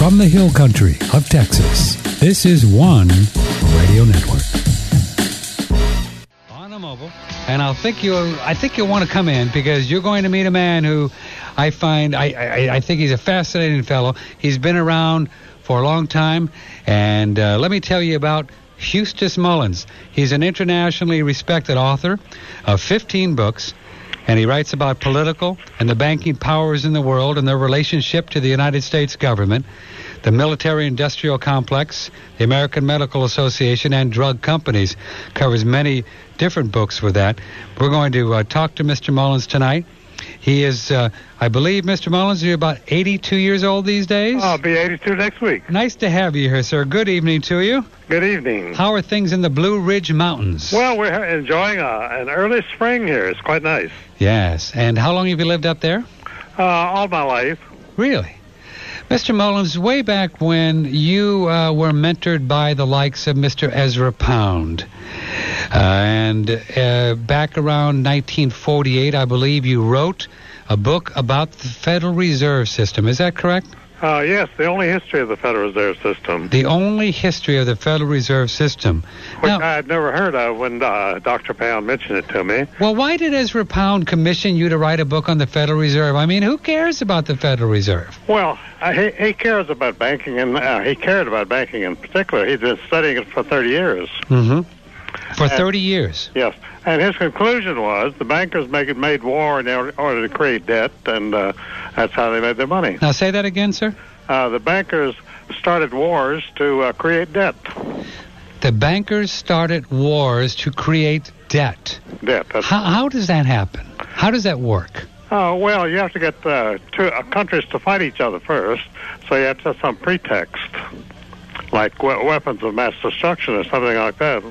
from the hill country of Texas. This is One Radio Network. On a mobile, and I think you'll want to come in because you're going to meet a man who I think he's a fascinating fellow. He's been around for a long time, and let me tell you about Eustace Mullins. He's an internationally respected author of 15 books, and he writes about political and the banking powers in the world and their relationship to the United States government, the military-industrial complex, the American Medical Association, and drug companies. Covers many different books with that. We're going to talk to Mr. Mullins tonight. He is, I believe, Mr. Mullins, you're about 82 years old these days? I'll be 82 next week. Nice to have you here, sir. Good evening to you. Good evening. How are things in the Blue Ridge Mountains? Well, we're enjoying an early spring here. It's quite nice. Yes. And how long have you lived up there? All my life. Really? Mr. Mullins, way back when you were mentored by the likes of Mr. Ezra Pound, and back around 1948, I believe you wrote a book about the Federal Reserve System. Is that correct? Yes, the only history of the Federal Reserve System. The only history of the Federal Reserve System. Which I had never heard of when Dr. Pound mentioned it to me. Well, why did Ezra Pound commission you to write a book on the Federal Reserve? I mean, who cares about the Federal Reserve? Well, he cares about banking, and he cared about banking in particular. He's been studying it for 30 years. Mm-hmm. For 30 years? Yes. And his conclusion was the bankers made war in order to create debt, and that's how they made their money. Now, say that again, sir. The bankers started wars to create debt. The bankers started wars to create debt. Debt. How does that happen? How does that work? Oh, well, you have to get two countries to fight each other first, so you have to have some pretext, like weapons of mass destruction or something like that.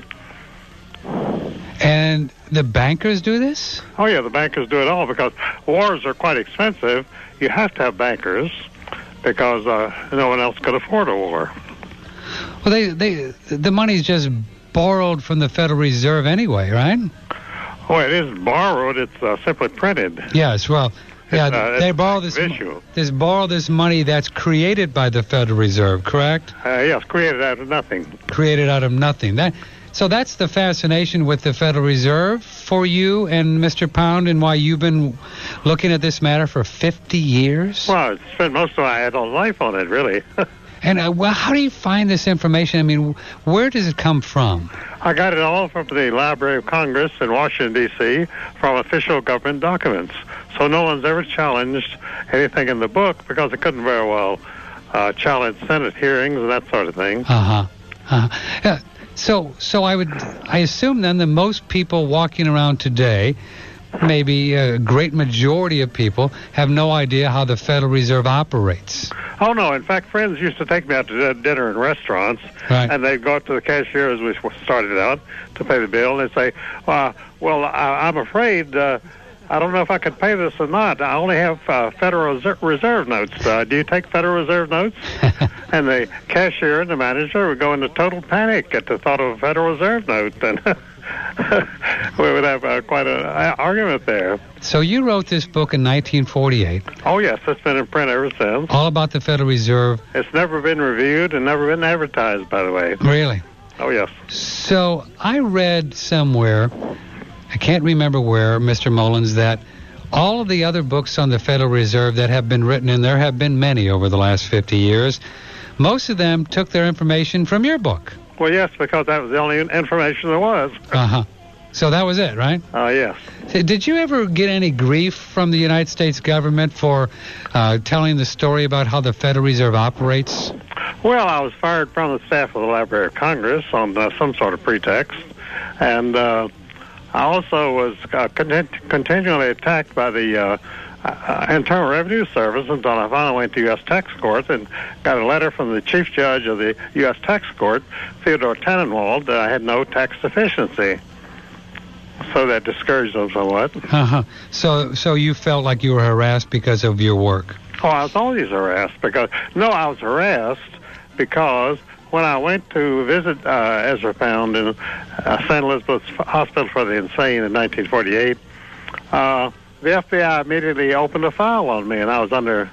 And the bankers do this? Oh, yeah, the bankers do it all because wars are quite expensive. You have to have bankers because no one else could afford a war. Well, the money's just borrowed from the Federal Reserve anyway, right? Oh, it isn't borrowed. It's simply printed. Yes, well, yeah, they borrow this money that's created by the Federal Reserve, correct? Yes, created out of nothing. Created out of nothing. So that's the fascination with the Federal Reserve for you and Mr. Pound, and why you've been looking at this matter for 50 years? Well, I've spent most of my adult life on it, really. And how do you find this information? I mean, where does it come from? I got it all from the Library of Congress in Washington, D.C., from official government documents. So no one's ever challenged anything in the book because it couldn't very well challenge Senate hearings and that sort of thing. Yeah. So I assume then that most people walking around today, maybe a great majority of people, have no idea how the Federal Reserve operates. Oh, no. In fact, friends used to take me out to dinner in restaurants, right, and they'd go up to the cashier as we started out to pay the bill, and they'd say, I'm afraid I don't know if I can pay this or not. I only have Federal Reserve notes. Do you take Federal Reserve notes? And the cashier and the manager would go into total panic at the thought of a Federal Reserve note, and we would have quite an argument there. So you wrote this book in 1948. Oh, yes. It's been in print ever since. All about the Federal Reserve. It's never been reviewed and never been advertised, by the way. Really? Oh, yes. So I read somewhere, I can't remember where, Mr. Mullins, that all of the other books on the Federal Reserve that have been written, and there have been many over the last 50 years, most of them took their information from your book. Well, yes, because that was the only information there was. Uh-huh. So that was it, right? Yes. Did you ever get any grief from the United States government for telling the story about how the Federal Reserve operates? Well, I was fired from the staff of the Library of Congress on some sort of pretext, and I also was continually attacked by the Internal Revenue Service until I finally went to U.S. Tax Court and got a letter from the Chief Judge of the U.S. Tax Court, Theodore Tannenwald, that I had no tax deficiency. So that discouraged them somewhat. Uh-huh. So you felt like you were harassed because of your work? Oh, I was always harassed I was harassed because when I went to visit Ezra Pound in St. Elizabeth's Hospital for the Insane in 1948, the FBI immediately opened a file on me, and I was under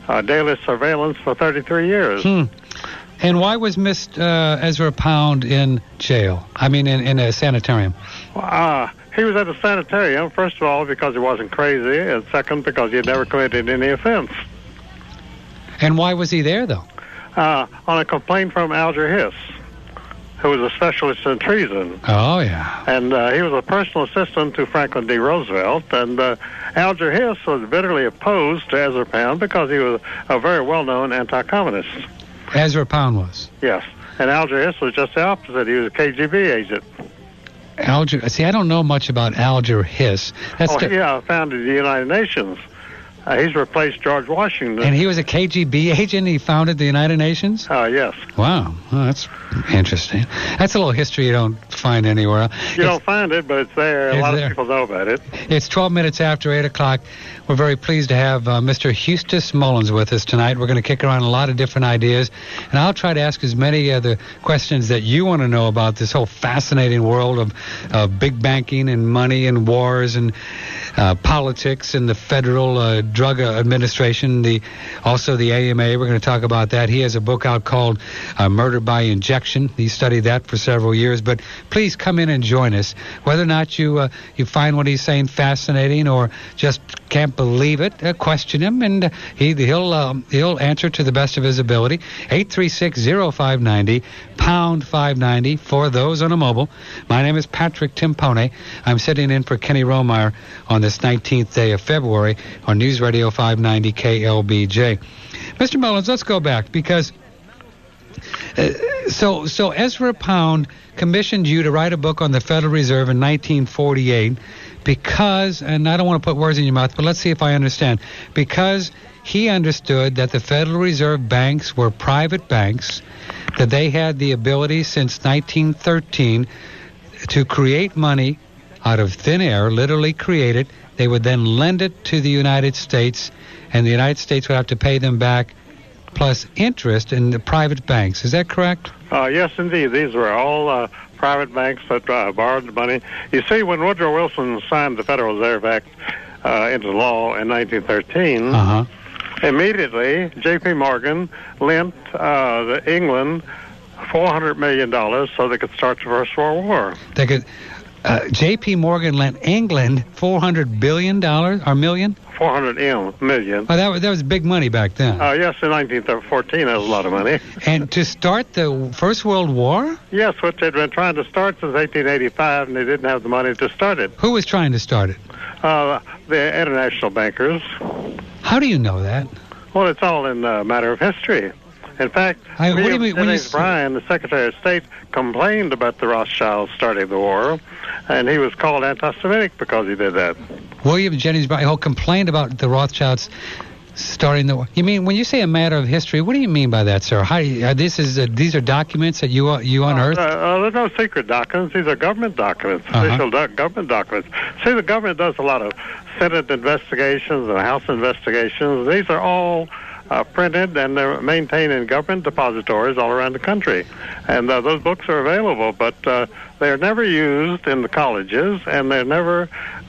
daily surveillance for 33 years. And why was Miss Ezra Pound in jail? I mean, in a sanitarium. He was at a sanitarium, first of all, because he wasn't crazy, and second, because he had never committed any offense. And why was he there, though? On a complaint from Alger Hiss, who was a specialist in treason. Oh, yeah. And he was a personal assistant to Franklin D. Roosevelt. And Alger Hiss was bitterly opposed to Ezra Pound because he was a very well-known anti-communist. Ezra Pound was? Yes. And Alger Hiss was just the opposite. He was a KGB agent. See, I don't know much about Alger Hiss. Founded the United Nations. He's replaced George Washington. And he was a KGB agent? He founded the United Nations? Yes. Wow. Well, that's interesting. That's a little history you don't find anywhere. You don't find it, but it's there. A lot of people know about it. It's 12 minutes after 8 o'clock. We're very pleased to have Mr. Eustace Mullins with us tonight. We're going to kick around a lot of different ideas, and I'll try to ask as many of the questions that you want to know about this whole fascinating world of big banking and money and wars and politics and the Federal Drug Administration, also the AMA. We're going to talk about that. He has a book out called Murder by Injection. He studied that for several years. But please come in and join us. Whether or not you find what he's saying fascinating or just can't believe it, question him, and he'll answer to the best of his ability. 836-0590, pound 590 for those on a mobile. My name is Patrick Timpone. I'm sitting in for Kenny Romeyer on this 19th day of February on News Radio 590 KLBJ. Mr. Mullins, let's go back because so Ezra Pound commissioned you to write a book on the Federal Reserve in 1948 because, and I don't want to put words in your mouth, but let's see if I understand, because he understood that the Federal Reserve banks were private banks, that they had the ability since 1913 to create money out of thin air, literally create it. They would then lend it to the United States, and the United States would have to pay them back plus interest in the private banks. Is that correct? Yes, indeed. These were all private banks that borrowed the money. You see, when Woodrow Wilson signed the Federal Reserve Act into law in 1913, immediately J.P. Morgan lent England $400 million so they could start the First World War. They could. J.P. Morgan lent England $400 billion or million? 400 million. Oh, that was big money back then. Yes, in 1914, that was a lot of money. And to start the First World War? Yes, which they'd been trying to start since 1885, and they didn't have the money to start it. Who was trying to start it? The international bankers. How do you know that? Well, it's all in a matter of history. In fact, William Jennings Bryan, the Secretary of State, complained about the Rothschilds starting the war, and he was called anti-Semitic because he did that. William Jennings Bryan complained about the Rothschilds starting the war. You mean, when you say a matter of history, what do you mean by that, sir? These are documents that you unearthed? There's no secret documents. These are government documents, official government documents. See, the government does a lot of Senate investigations and House investigations. These are all printed, and they're maintained in government depositories all around the country. And those books are available, but they're never used in the colleges, and they're never,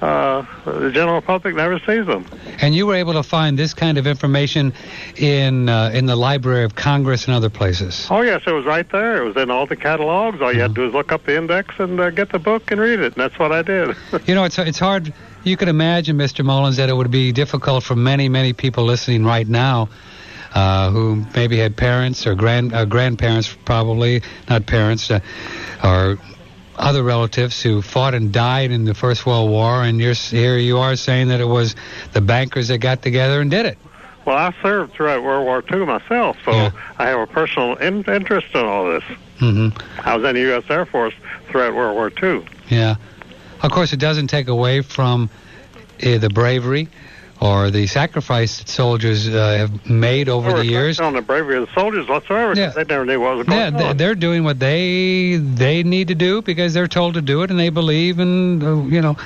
the general public never sees them. And you were able to find this kind of information in the Library of Congress and other places? Oh, yes, it was right there. It was in all the catalogs. All you had to do is look up the index and get the book and read it, and that's what I did. It's hard. You could imagine, Mr. Mullins, that it would be difficult for many, many people listening right now who maybe had parents or grandparents, probably, not parents, or other relatives who fought and died in the First World War, and here you are saying that it was the bankers that got together and did it. Well, I served throughout World War II myself, so I have a personal interest in all this. Mm-hmm. I was in the U.S. Air Force throughout World War II. Yeah. Of course, it doesn't take away from the bravery or the sacrifice that soldiers have made over the years. On the bravery of the soldiers whatsoever, because they never knew what was going on. They're doing what they need to do because they're told to do it, and they believe, and Well,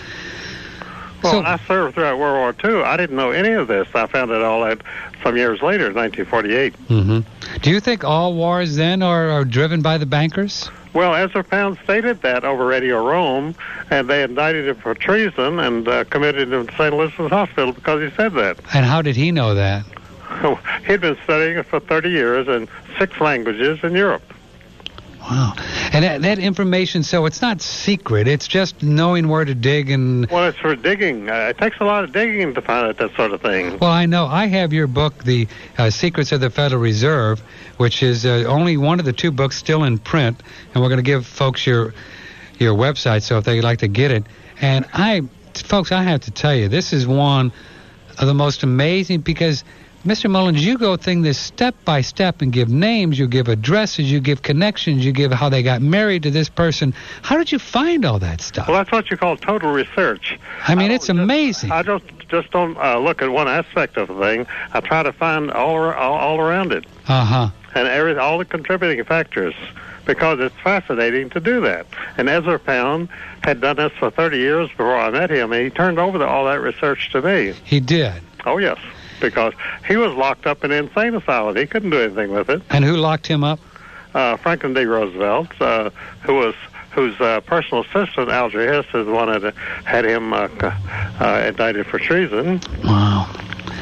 I served throughout World War II. I didn't know any of this. I found it all out some years later, 1948. Mm-hmm. Do you think all wars then are driven by the bankers? Well, Ezra Pound stated that over Radio Rome, and they indicted him for treason and committed him to St. Elizabeth's Hospital because he said that. And how did he know that? he'd been studying it for 30 years in 6 languages in Europe. Wow. And that information, so it's not secret. It's just knowing where to dig and... Well, it's for digging. It takes a lot of digging to find out that sort of thing. Well, I know. I have your book, The Secrets of the Federal Reserve, which is only one of the 2 books still in print. And we're going to give folks your website so if they'd like to get it. And folks, I have to tell you, this is one of the most amazing because... Mr. Mullins, you go through this step by step and give names, you give addresses, you give connections, you give how they got married to this person. How did you find all that stuff? Well, that's what you call total research. I mean, it's amazing. I just don't look at one aspect of the thing. I try to find all around it. Uh-huh. And all the contributing factors, because it's fascinating to do that. And Ezra Pound had done this for 30 years before I met him, and he turned over all that research to me. He did? Oh, yes. Because he was locked up in an insane asylum. He couldn't do anything with it. And who locked him up? Franklin D. Roosevelt, whose personal assistant, Alger Hiss, is the one that had him indicted for treason. Wow.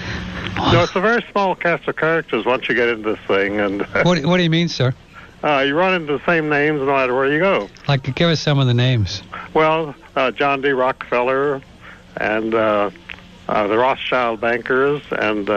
So it's a very small cast of characters once you get into this thing. And what do you mean, sir? You run into the same names no matter where you go. Like, give us some of the names. Well, John D. Rockefeller and... the Rothschild bankers and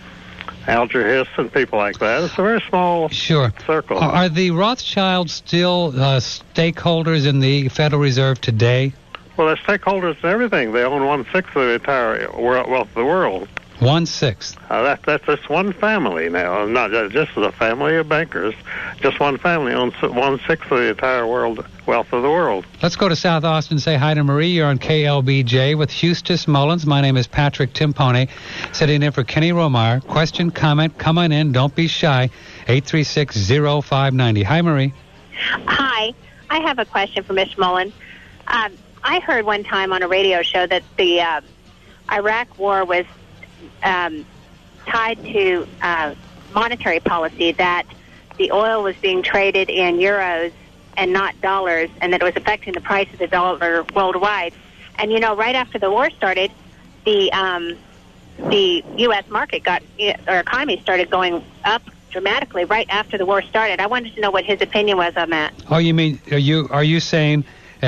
Alger Hiss and people like that. It's a very small circle. Are the Rothschilds still stakeholders in the Federal Reserve today? Well, they're stakeholders in everything. They own 1/6 of the entire wealth of the world. 1/6. That's just one family now, not just a family of bankers. Just one family owns 1/6 of the entire wealth of the world. Let's go to South Austin and say hi to Marie. You're on KLBJ with Eustace Mullins. My name is Patrick Timpone, sitting in for Kenny Romar. Question, comment, come on in. Don't be shy. 836-0590. Hi, Marie. Hi. I have a question for Mr. Mullins. I heard one time on a radio show that the Iraq War was tied to monetary policy, that the oil was being traded in euros and not dollars, and that it was affecting the price of the dollar worldwide. And, right after the war started, the U.S. market our economy started going up dramatically right after the war started. I wanted to know what his opinion was on that. Oh, you mean, are you saying,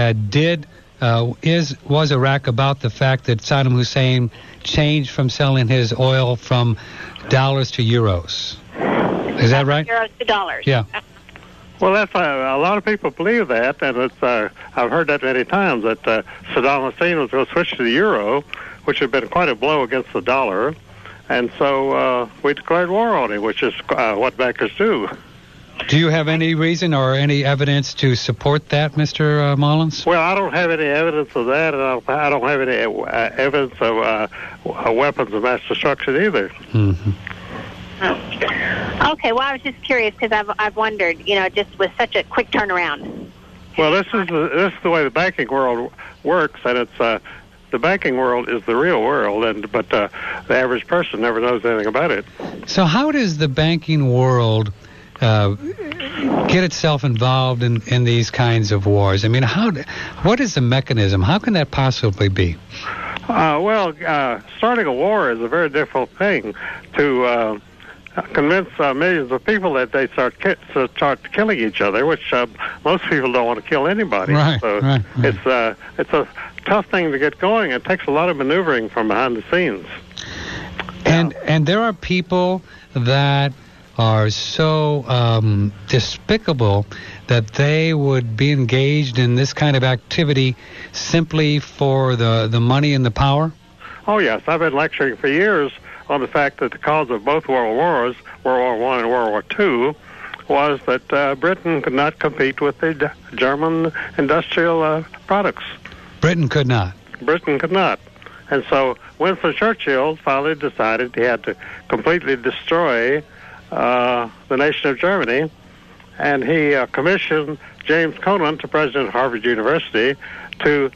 was Iraq about the fact that Saddam Hussein changed from selling his oil from dollars to euros? Is that right? Euros to dollars. Yeah. Well, that's a lot of people believe that, and it's I've heard that many times, that Saddam Hussein was going to switch to the euro, which had been quite a blow against the dollar, and so we declared war on him, which is what bankers do. Do you have any reason or any evidence to support that, Mr. Mullins? Well, I don't have any evidence of that, and I don't have any evidence of weapons of mass destruction either. Mm-hmm. Okay, well, I was just curious because I've wondered, just with such a quick turnaround. Well, this is the way the banking world works, and it's the banking world is the real world, but the average person never knows anything about it. So how does the banking world get itself involved in these kinds of wars? I mean, what is the mechanism? How can that possibly be? Starting a war is a very difficult thing to convince millions of people that they start killing each other, which most people don't want to kill anybody. Right, so right. It's a tough thing to get going. It takes a lot of maneuvering from behind the scenes. And there are people that are so despicable that they would be engaged in this kind of activity simply for the money and the power? Oh, yes. I've been lecturing for years on the fact that the cause of both world wars, World War I and World War II, was that Britain could not compete with the German industrial products. Britain could not. Britain could not. And so Winston Churchill finally decided he had to completely destroy the nation of Germany, and he commissioned James Conant, the president of Harvard University, to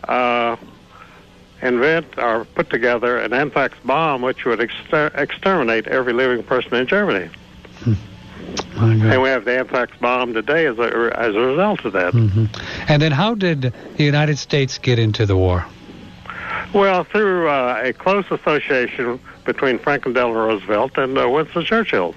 invent or put together an anthrax bomb which would exterminate every living person in Germany. And we have the anthrax bomb today as a result of that. Mm-hmm. And then how did the United States get into the war? Well, through a close association between Franklin Delano Roosevelt and Winston Churchill.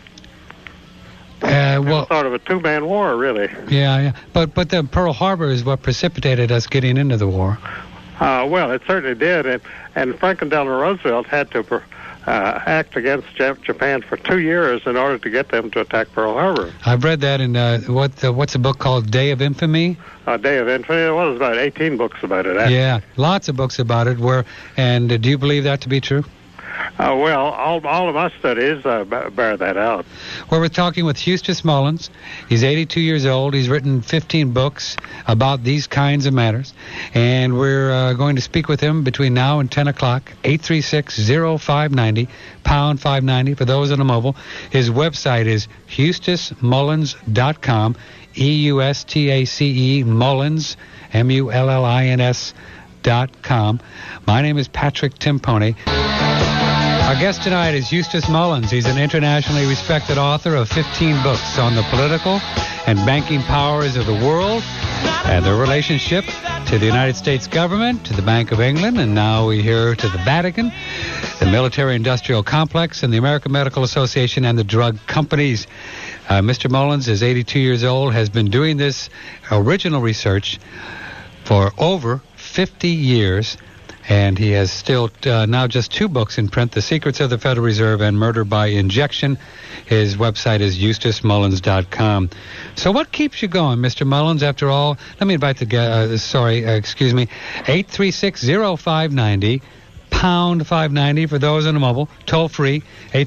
Well, sort of a two-man war, really. Yeah. But the Pearl Harbor is what precipitated us getting into the war. Well, it certainly did, and Franklin Delano Roosevelt had to act against Japan for 2 years in order to get them to attack Pearl Harbor. I've read that in what's a book called Day of Infamy? Day of Infamy. Well, there's about 18 books about it. Actually. Yeah, lots of books about it. And do you believe that to be true? Well, all of my studies bear that out. Well, we're talking with Eustace Mullins. He's 82 years old. He's written 15 books about these kinds of matters. And we're going to speak with him between now and 10 o'clock, 836-0590, pound 590 for those on a mobile. His website is eustacemullins.com, EUSTACE, Mullins, MULLINS.com. My name is Patrick Timpone. Our guest tonight is Eustace Mullins. He's an internationally respected author of 15 books on the political and banking powers of the world and their relationship to the United States government, to the Bank of England, and now we hear to the Vatican, the military-industrial complex, and the American Medical Association and the drug companies. Mr. Mullins is 82 years old, has been doing this original research for over 50 years, and he has still now just 2 books in print, The Secrets of the Federal Reserve and Murder by Injection. His website is eustacemullins.com. So what keeps you going, Mr. Mullins, after all? Let me invite the 836-0590, pound 590 for those on the mobile, toll free,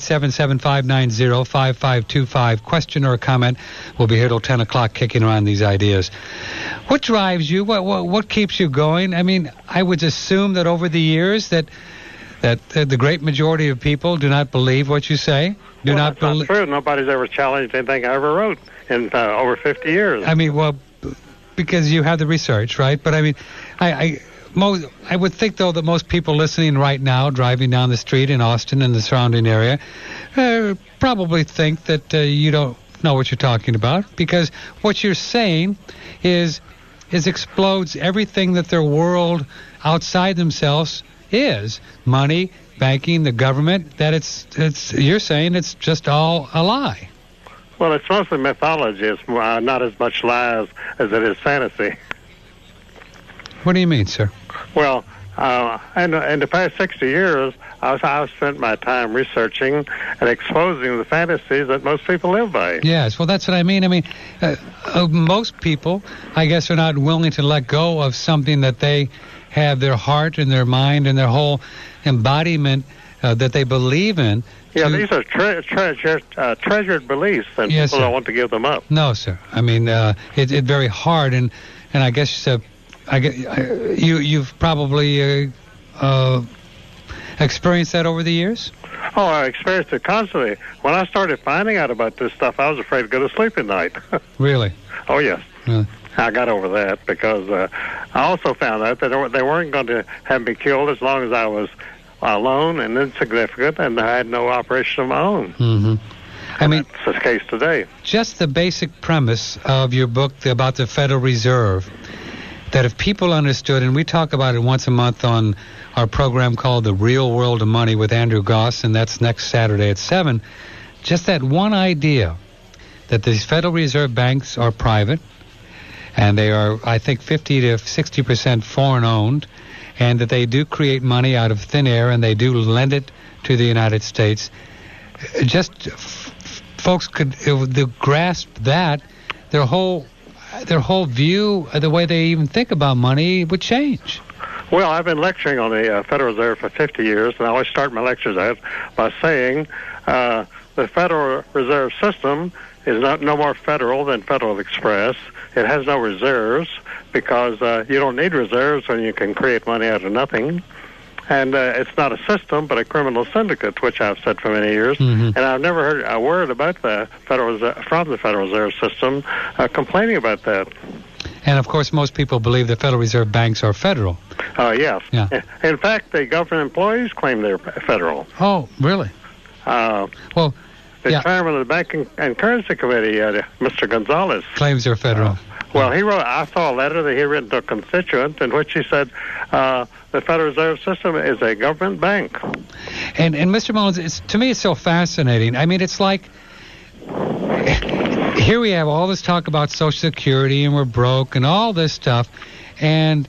877-590-5525. Question or a comment. We'll be here till 10 o'clock kicking around these ideas. What drives you? What keeps you going? I mean, I would assume that over the years that the great majority of people do not believe what you say. That's not true. Nobody's ever challenged anything I ever wrote in over 50 years. I mean, well, because you have the research, right? But I mean, I would think, though, that most people listening right now, driving down the street in Austin and the surrounding area, probably think that you don't know what you're talking about, because what you're saying is explodes everything that their world outside themselves is. Money, banking, the government, that it's you're saying it's just all a lie. Well, it's mostly mythology. It's not as much lies as it is fantasy. What do you mean, sir? Well, in the past 60 years, I've spent my time researching and exposing the fantasies that most people live by. Yes, well, that's what I mean. I mean, most people, I guess, are not willing to let go of something that they have their heart and their mind and their whole embodiment that they believe in. Yeah, these are treasured beliefs, and yes, people sir. don't want to give them up. No, sir. I mean, it's very hard, and I guess you've probably experienced that over the years? Oh, I experienced it constantly. When I started finding out about this stuff, I was afraid to go to sleep at night. Really? Oh, yes. Really? I got over that because I also found out that they weren't going to have me killed as long as I was alone and insignificant and I had no operation of my own. Mm-hmm. I mean, that's the case today. Just the basic premise of your book about the Federal Reserve, that if people understood, and we talk about it once a month on our program called The Real World of Money with Andrew Goss, and that's next Saturday at 7, just that one idea that these Federal Reserve banks are private, and they are, I think, 50 to 60% foreign-owned, and that they do create money out of thin air, and they do lend it to the United States. Just folks could grasp that, their whole view, the way they even think about money would change. Well, I've been lecturing on the Federal Reserve for 50 years, and I always start my lectures out by saying the Federal Reserve System is no more federal than Federal Express. It has no reserves because you don't need reserves when you can create money out of nothing. And it's not a system, but a criminal syndicate, which I've said for many years. Mm-hmm. And I've never heard a word about the Federal Reserve, from the Federal Reserve System complaining about that. And, of course, most people believe the Federal Reserve banks are federal. Yes. Yeah. In fact, the government employees claim they're federal. Oh, really? The chairman of the Banking and Currency Committee, Mr. Gonzalez, claims they're federal. I saw a letter that he written to a constituent in which he said the Federal Reserve System is a government bank. And Mr. Mullins, to me, it's so fascinating. I mean, it's like here we have all this talk about Social Security and we're broke and all this stuff, and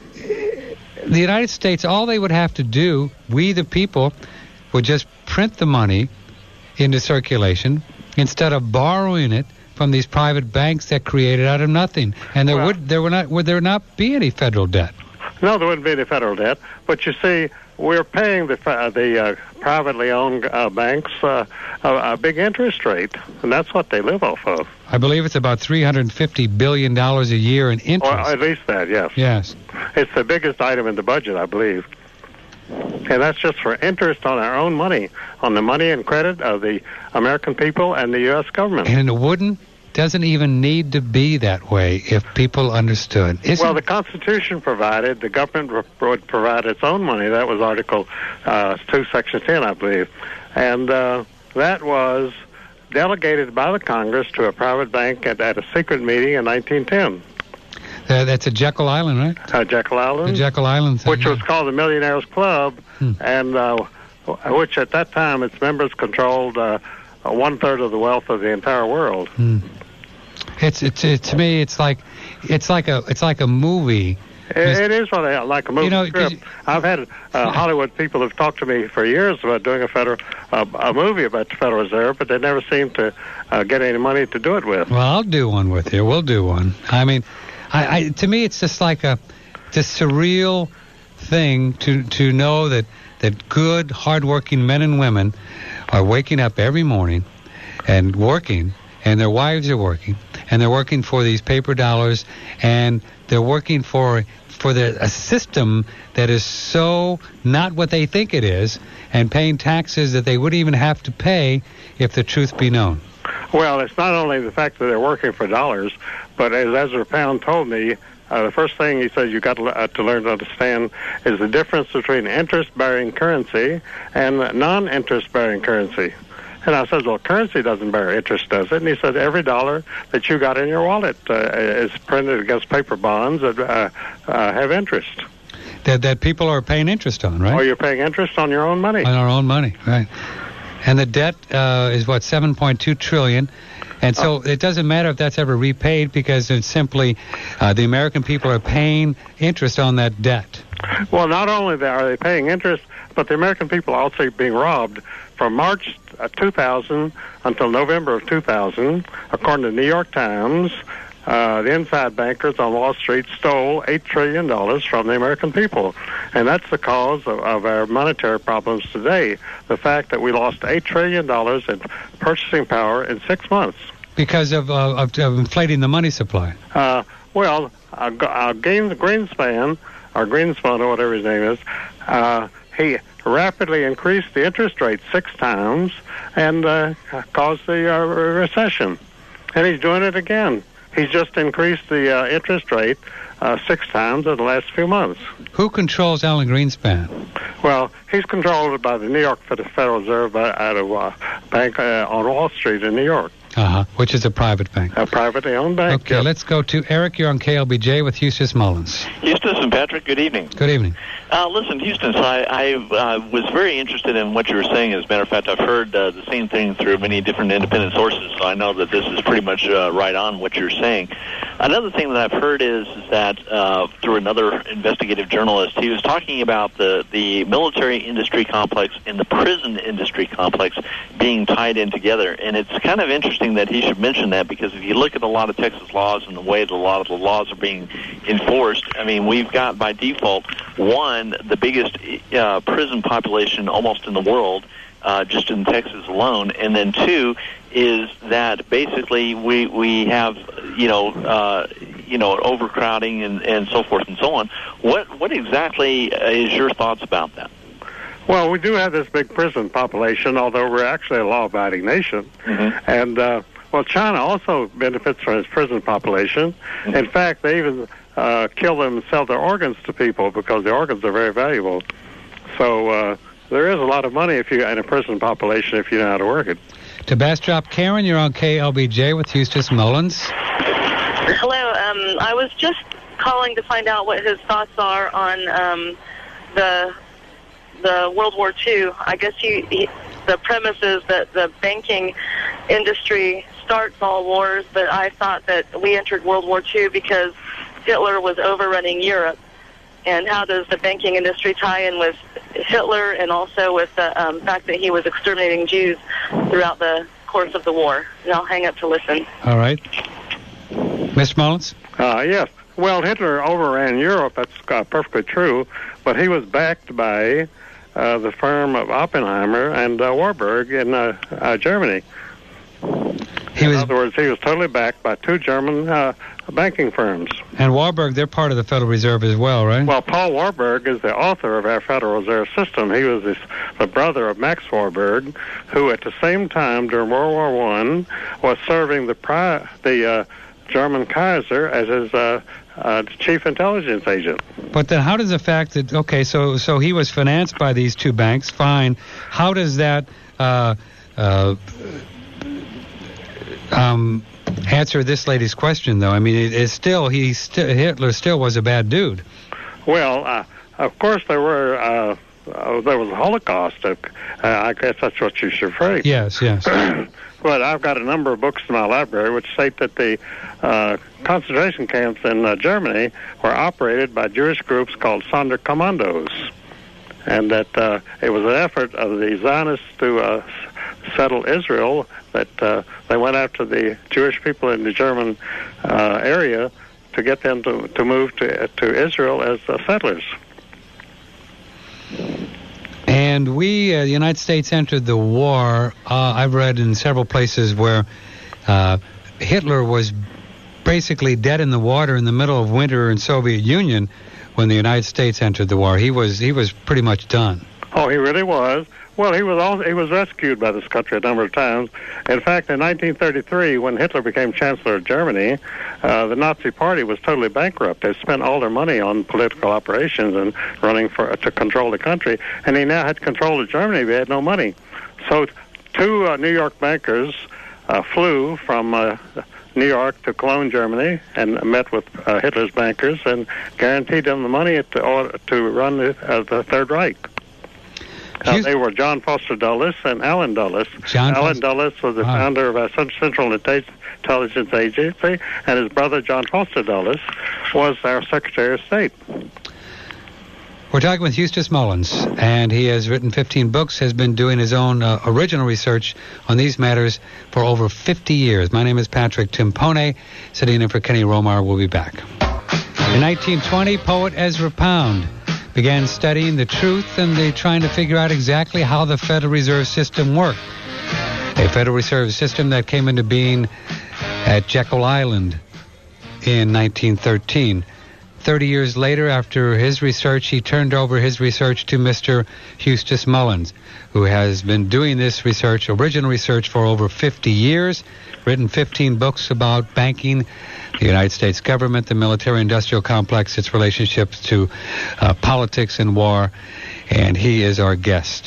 the United States, all they would have to do, we the people, would just print the money into circulation instead of borrowing it from these private banks that created out of nothing, and would there not be any federal debt? No, there wouldn't be any federal debt. But you see, we're paying the privately owned banks a big interest rate, and that's what they live off of. I believe it's about $350 billion a year in interest. Or at least that, yes. Yes. It's the biggest item in the budget, I believe. And that's just for interest on our own money, on the money and credit of the American people and the U.S. government. And it doesn't even need to be that way if people understood. Well, the Constitution provided the government would provide its own money. That was Article 2, Section 10, I believe. And that was delegated by the Congress to a private bank at a secret meeting in 1910. That's at Jekyll Island, right? Jekyll Island. The Jekyll Island thing, which was called the Millionaires Club, and which at that time its members controlled 1/3 of the wealth of the entire world. It's to me, it's like a movie. It is like a movie script. I've had Hollywood people have talked to me for years about doing a movie about the Federal Reserve, but they never seem to get any money to do it with. Well, I'll do one with you. We'll do one. I mean, to me, it's just like this surreal thing to know that good, hardworking men and women are waking up every morning and working, and their wives are working, and they're working for these paper dollars, and they're working for a system that is so not what they think it is, and paying taxes that they wouldn't even have to pay if the truth be known. Well, it's not only the fact that they're working for dollars, but as Ezra Pound told me, the first thing he says you got to learn to understand is the difference between interest-bearing currency and non-interest-bearing currency. And I said, well, currency doesn't bear interest, does it? And he said, every dollar that you got in your wallet is printed against paper bonds that have interest. That people are paying interest on, right? Or you're paying interest on your own money. On our own money, right. And the debt is, $7.2 trillion. And so it doesn't matter if that's ever repaid because it's simply the American people are paying interest on that debt. Well, not only are they paying interest, but the American people are also being robbed. From March 2000 until November of 2000, according to the New York Times, the inside bankers on Wall Street stole $8 trillion from the American people. And that's the cause of our monetary problems today, the fact that we lost $8 trillion in purchasing power in 6 months. Because of inflating the money supply. Greenspan, or whatever his name is, he rapidly increased the interest rate 6 times and caused the recession. And he's doing it again. He's just increased the interest rate 6 times in the last few months. Who controls Alan Greenspan? Well, he's controlled by the New York Federal Reserve out of a bank on Wall Street in New York. Which is a private bank. A privately owned bank. Okay, yes. Let's go to Eric. You're on KLBJ with Eustace Mullins. Eustace and Patrick, good evening. Good evening. Listen, Eustace, I was very interested in what you were saying. As a matter of fact, I've heard the same thing through many different independent sources, so I know that this is pretty much right on what you're saying. Another thing that I've heard is that through another investigative journalist, he was talking about the military industry complex and the prison industry complex being tied in together. And it's kind of interesting that he should mention that, because if you look at a lot of Texas laws and the way a lot of the laws are being enforced, I mean, we've got by default, one, the biggest prison population almost in the world, just in Texas alone, and then two is that basically we have overcrowding and so forth and so on. What exactly is your thoughts about that? Well, we do have this big prison population, although we're actually a law-abiding nation. Mm-hmm. And, China also benefits from its prison population. Mm-hmm. In fact, they even kill them and sell their organs to people because the organs are very valuable. So there is a lot of money in a prison population if you know how to work it. To Bastrop, Karen, you're on KLBJ with Eustace Mullins. Hello. I was just calling to find out what his thoughts are on the World War II. I guess the premise is that the banking industry starts all wars, but I thought that we entered World War II because Hitler was overrunning Europe. And how does the banking industry tie in with Hitler and also with the fact that he was exterminating Jews throughout the course of the war? And I'll hang up to listen. All right. Mr. Mullins? Yes. Well, Hitler overran Europe. That's perfectly true. But he was backed by the firm of Oppenheimer and Warburg in Germany. In other words, he was totally backed by two German banking firms. And Warburg, they're part of the Federal Reserve as well, right? Well, Paul Warburg is the author of our Federal Reserve System. He was the brother of Max Warburg, who at the same time during World War I was serving the German Kaiser as his chief intelligence agent. But then how does the fact that, okay, so he was financed by these two banks, fine. How does that answer this lady's question, though? I mean, Hitler still was a bad dude. Well, of course there was a Holocaust. I guess that's what you should phrase. Yes. But I've got a number of books in my library which state that the concentration camps in Germany were operated by Jewish groups called Sonderkommandos, and that it was an effort of the Zionists to settle Israel, that they went after the Jewish people in the German area to get them to move to Israel as settlers. And we, the United States, entered the war. I've read in several places where Hitler was basically dead in the water in the middle of winter in Soviet Union when the United States entered the war. He was pretty much done. Oh, he really was. Well, he was rescued by this country a number of times. In fact, in 1933, when Hitler became Chancellor of Germany, the Nazi Party was totally bankrupt. They spent all their money on political operations and running to control the country, and he now had control of Germany. They had no money. So two New York bankers flew from New York to Cologne, Germany, and met with Hitler's bankers and guaranteed them the money to run the Third Reich. They were John Foster Dulles and Allen Dulles. Allen Dulles was the founder of our Central Intelligence Agency, and his brother John Foster Dulles was our Secretary of State. We're talking with Eustace Mullins, and he has written 15 books, has been doing his own original research on these matters for over 50 years. My name is Patrick Timpone, sitting in for Kenny Romar. We'll be back. In 1920, poet Ezra Pound began studying the truth and trying to figure out exactly how the Federal Reserve System worked. A Federal Reserve System that came into being at Jekyll Island in 1913. 30 years later, after his research, he turned over his research to Mr. Eustace Mullins, who has been doing this research, original research, for over 50 years, written 15 books about banking, the United States government, the military-industrial complex, its relationships to politics and war, and he is our guest.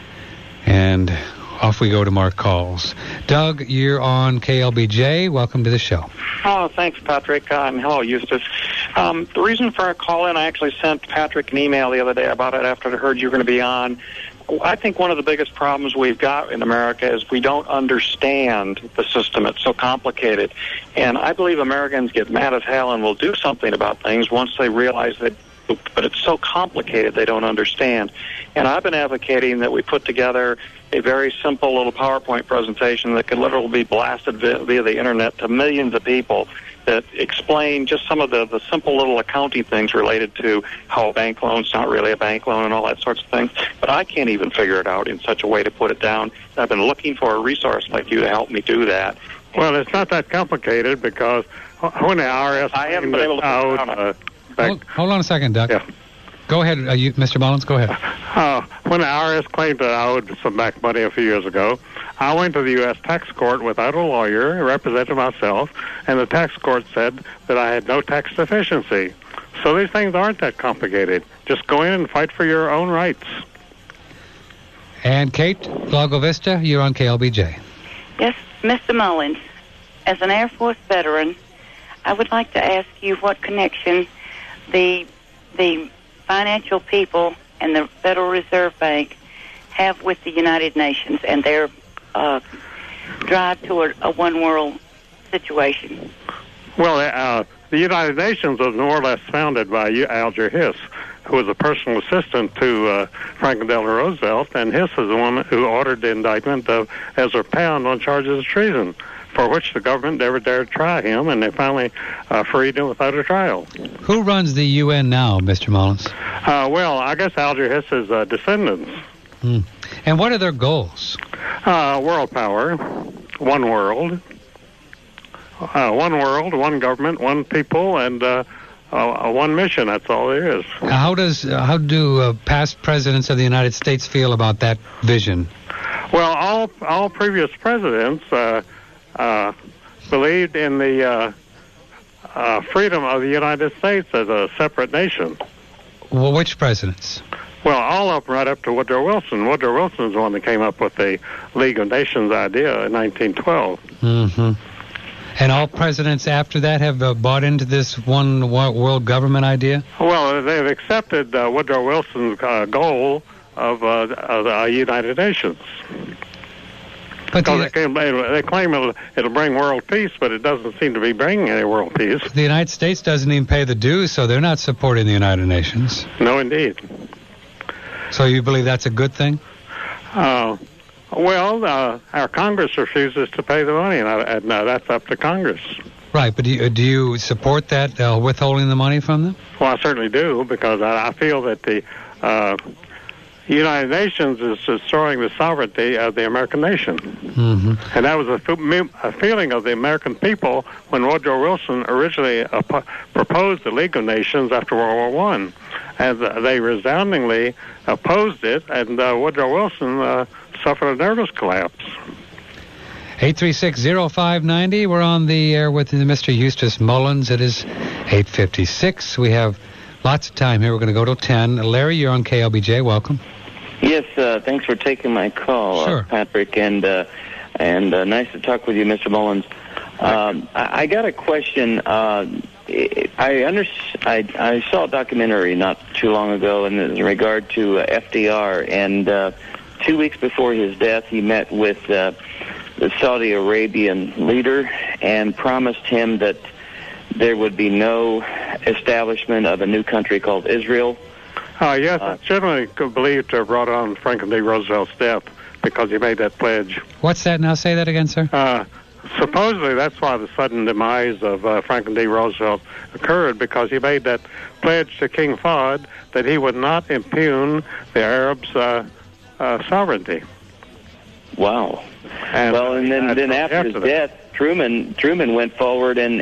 And off we go to Mark Calls. Doug, you're on KLBJ. Welcome to the show. Oh, thanks, Patrick. Hello, Eustace. The reason for our call-in, I actually sent Patrick an email the other day about it after I heard you were going to be on. I think one of the biggest problems we've got in America is we don't understand the system. It's so complicated. And I believe Americans get mad as hell and will do something about things once they realize that, but it's so complicated they don't understand. And I've been advocating that we put together a very simple little PowerPoint presentation that can literally be blasted via the Internet to millions of people that explain just some of the simple little accounting things related to how a bank loan's not really a bank loan and all that sorts of things. But I can't even figure it out in such a way to put it down. I've been looking for a resource like you to help me do that. Well, it's not that complicated because when the IRS... I haven't been able to put it down. Hold on a second, Doug. Yeah. Go ahead, Mr. Mullins, go ahead. When the IRS claimed that I owed some back money a few years ago, I went to the U.S. tax court without a lawyer, represented myself, and the tax court said that I had no tax deficiency. So these things aren't that complicated. Just go in and fight for your own rights. And Kate, Lago Vista, you're on KLBJ. Yes, Mr. Mullins, as an Air Force veteran, I would like to ask you what connection the financial people and the Federal Reserve Bank have with the United Nations and their drive toward a one-world situation? Well, the United Nations was more or less founded by Alger Hiss, who was a personal assistant to Franklin Delano Roosevelt, and Hiss is the one who ordered the indictment of Ezra Pound on charges of treason, for which the government never dared try him, and they finally freed him without a trial. Who runs the UN now, Mr. Mullins? Well, I guess Alger Hiss's descendants. And what are their goals? World power, one world. One world, one government, one people, and one mission. That's all there is. How do past presidents of the United States feel about that vision? Well, all previous presidents believed in the freedom of the United States as a separate nation. Well, which presidents? Well, all of them right up to Woodrow Wilson. Woodrow Wilson is the one that came up with the League of Nations idea in 1912. Mm-hmm. And all presidents after that have bought into this one world government idea? Well, they've accepted Woodrow Wilson's goal of the United Nations. But they claim it'll bring world peace, but it doesn't seem to be bringing any world peace. The United States doesn't even pay the dues, so they're not supporting the United Nations. No, indeed. So you believe that's a good thing? Well, our Congress refuses to pay the money, and that's up to Congress. Right, but do you support that, withholding the money from them? Well, I certainly do, because I feel that the United Nations is destroying the sovereignty of the American nation. Mm-hmm. And that was a feeling of the American people when Woodrow Wilson originally proposed the League of Nations after World War I. And they resoundingly opposed it, and Woodrow Wilson suffered a nervous collapse. 836-0590. We're on the air with Mr. Eustace Mullins. It is 8:56. We have lots of time here. We're going to go till 10. Larry, you're on KLBJ. Welcome. Yes, thanks for taking my call, sure. Patrick, and nice to talk with you, Mr. Mullins. I got a question. I saw a documentary not too long ago in regard to FDR, and 2 weeks before his death, he met with the Saudi Arabian leader and promised him that there would be no establishment of a new country called Israel. Yes, it's generally believed to have brought on Franklin D. Roosevelt's death because he made that pledge. What's that now? Say that again, sir. Supposedly, that's why the sudden demise of Franklin D. Roosevelt occurred, because he made that pledge to King Fahd that he would not impugn the Arabs' sovereignty. Wow. And then after his death, Truman went forward and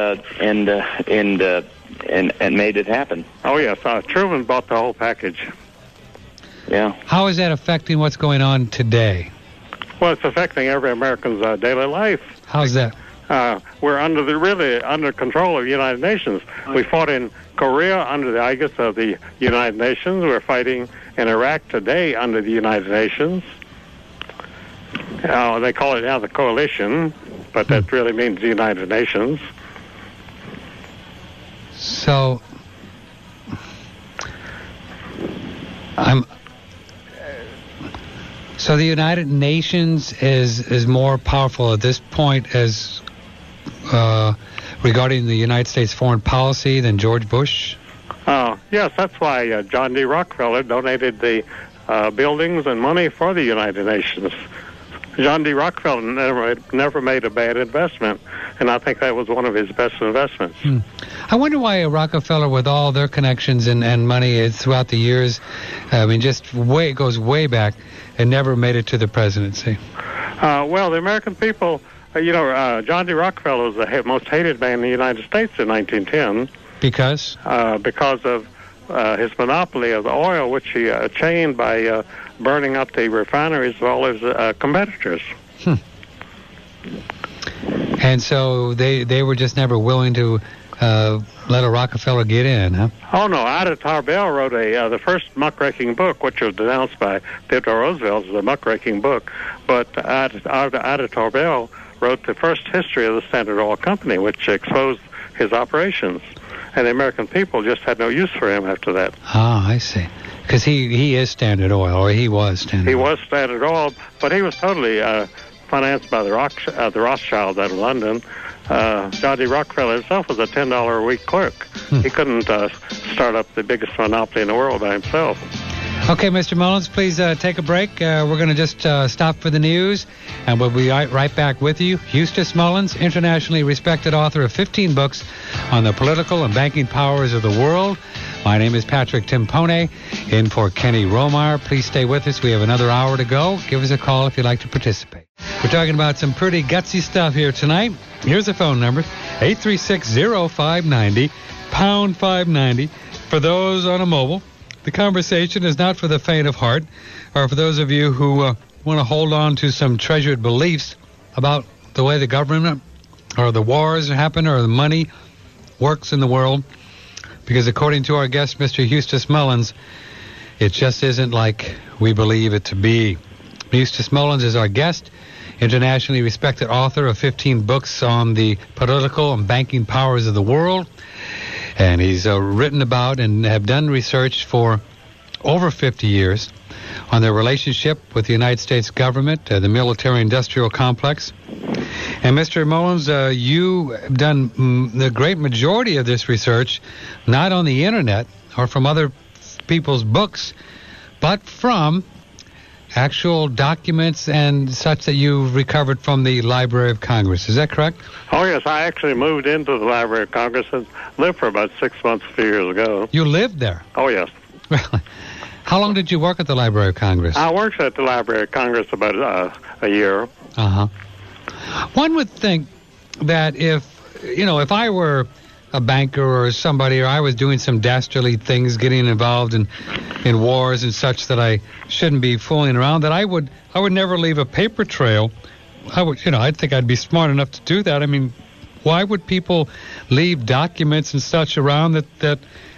made it happen. Oh yes, Truman bought the whole package. Yeah. How is that affecting what's going on today? Well, it's affecting every American's daily life. How's that? We're under control of the United Nations. We fought in Korea under the aegis of the United Nations. We're fighting in Iraq today under the United Nations. They call it now the coalition, but that really means the United Nations. So, So the United Nations is more powerful at this point as regarding the United States foreign policy than George Bush? Yes, that's why John D. Rockefeller donated the buildings and money for the United Nations. John D. Rockefeller never made a bad investment, and I think that was one of his best investments. I wonder why Rockefeller, with all their connections and money throughout the years, it goes way back, and never made it to the presidency. Well, the American people, John D. Rockefeller was the most hated man in the United States in 1910. Because? Because of his monopoly of the oil, which he attained by burning up the refineries of all his competitors. And so they were just never willing to let a Rockefeller get in, huh? Oh, no. Ida Tarbell wrote the first muckraking book, which was denounced by Theodore Roosevelt as a muckraking book. But Ida Tarbell wrote the first history of the Standard Oil Company, which exposed his operations. And the American people just had no use for him after that. Ah, I see. Because he is Standard Oil, or he was Standard Oil. He was Standard Oil, but he was totally financed by the Rothschilds out of London. John D. Rockefeller himself was a $10 a week clerk. He couldn't start up the biggest monopoly in the world by himself. Okay, Mr. Mullins, please take a break. We're going to just stop for the news, and we'll be right back with you. Eustace Mullins, internationally respected author of 15 books on the political and banking powers of the world. My name is Patrick Timpone, in for Kenny Romar. Please stay with us. We have another hour to go. Give us a call if you'd like to participate. We're talking about some pretty gutsy stuff here tonight. Here's the phone number, 836-0590, pound 590. For those on a mobile, the conversation is not for the faint of heart, or for those of you who want to hold on to some treasured beliefs about the way the government or the wars happen or the money works in the world. Because according to our guest, Mr. Eustace Mullins, it just isn't like we believe it to be. Eustace Mullins is our guest, internationally respected author of 15 books on the political and banking powers of the world. And he's written about and have done research for over 50 years on their relationship with the United States government, the military-industrial complex. And Mr. Mullins, you have done the great majority of this research not on the Internet or from other people's books, but from actual documents and such that you've recovered from the Library of Congress. Is that correct? Oh, yes. I actually moved into the Library of Congress and lived for about 6 months a few years ago. You lived there? Oh, yes. How long did you work at the Library of Congress? I worked at the Library of Congress about a year. Uh-huh. One would think that if I were a banker or somebody, or I was doing some dastardly things, getting involved in wars and such that I shouldn't be fooling around, that I would never leave a paper trail. I think I'd be smart enough to do that. I mean, why would people leave documents and such around that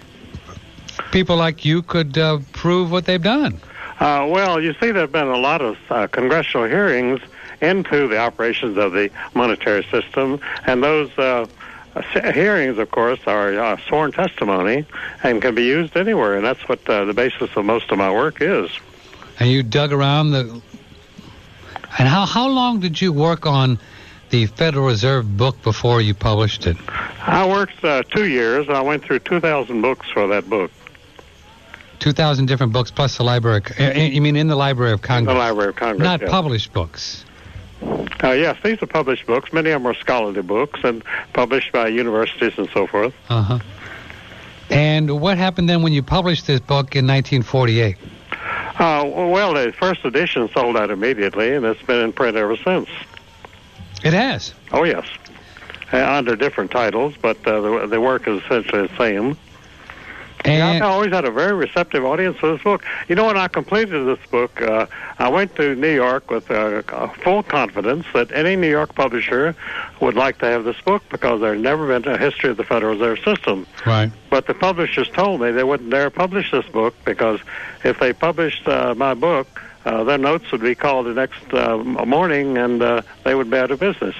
people like you could prove what they've done? Well, you see, there have been a lot of congressional hearings into the operations of the monetary system, and those hearings, of course, are sworn testimony and can be used anywhere, and that's what the basis of most of my work is. And you dug around And how long did you work on the Federal Reserve book before you published it? I worked 2 years, and I went through 2,000 books for that book. 2,000 different books plus the Library. You mean in the Library of Congress? In the Library of Congress, not yes. Published books. Yes, these are published books. Many of them are scholarly books and published by universities and so forth. Uh-huh. And what happened then when you published this book in 1948? Well, the first edition sold out immediately, and it's been in print ever since. It has? Oh, yes. Under different titles, but the work is essentially the same. And I always had a very receptive audience for this book. You know, when I completed this book, I went to New York with full confidence that any New York publisher would like to have this book because there had never been a history of the Federal Reserve System. Right. But the publishers told me they wouldn't dare publish this book because if they published my book, their notes would be called the next morning and they would be out of business.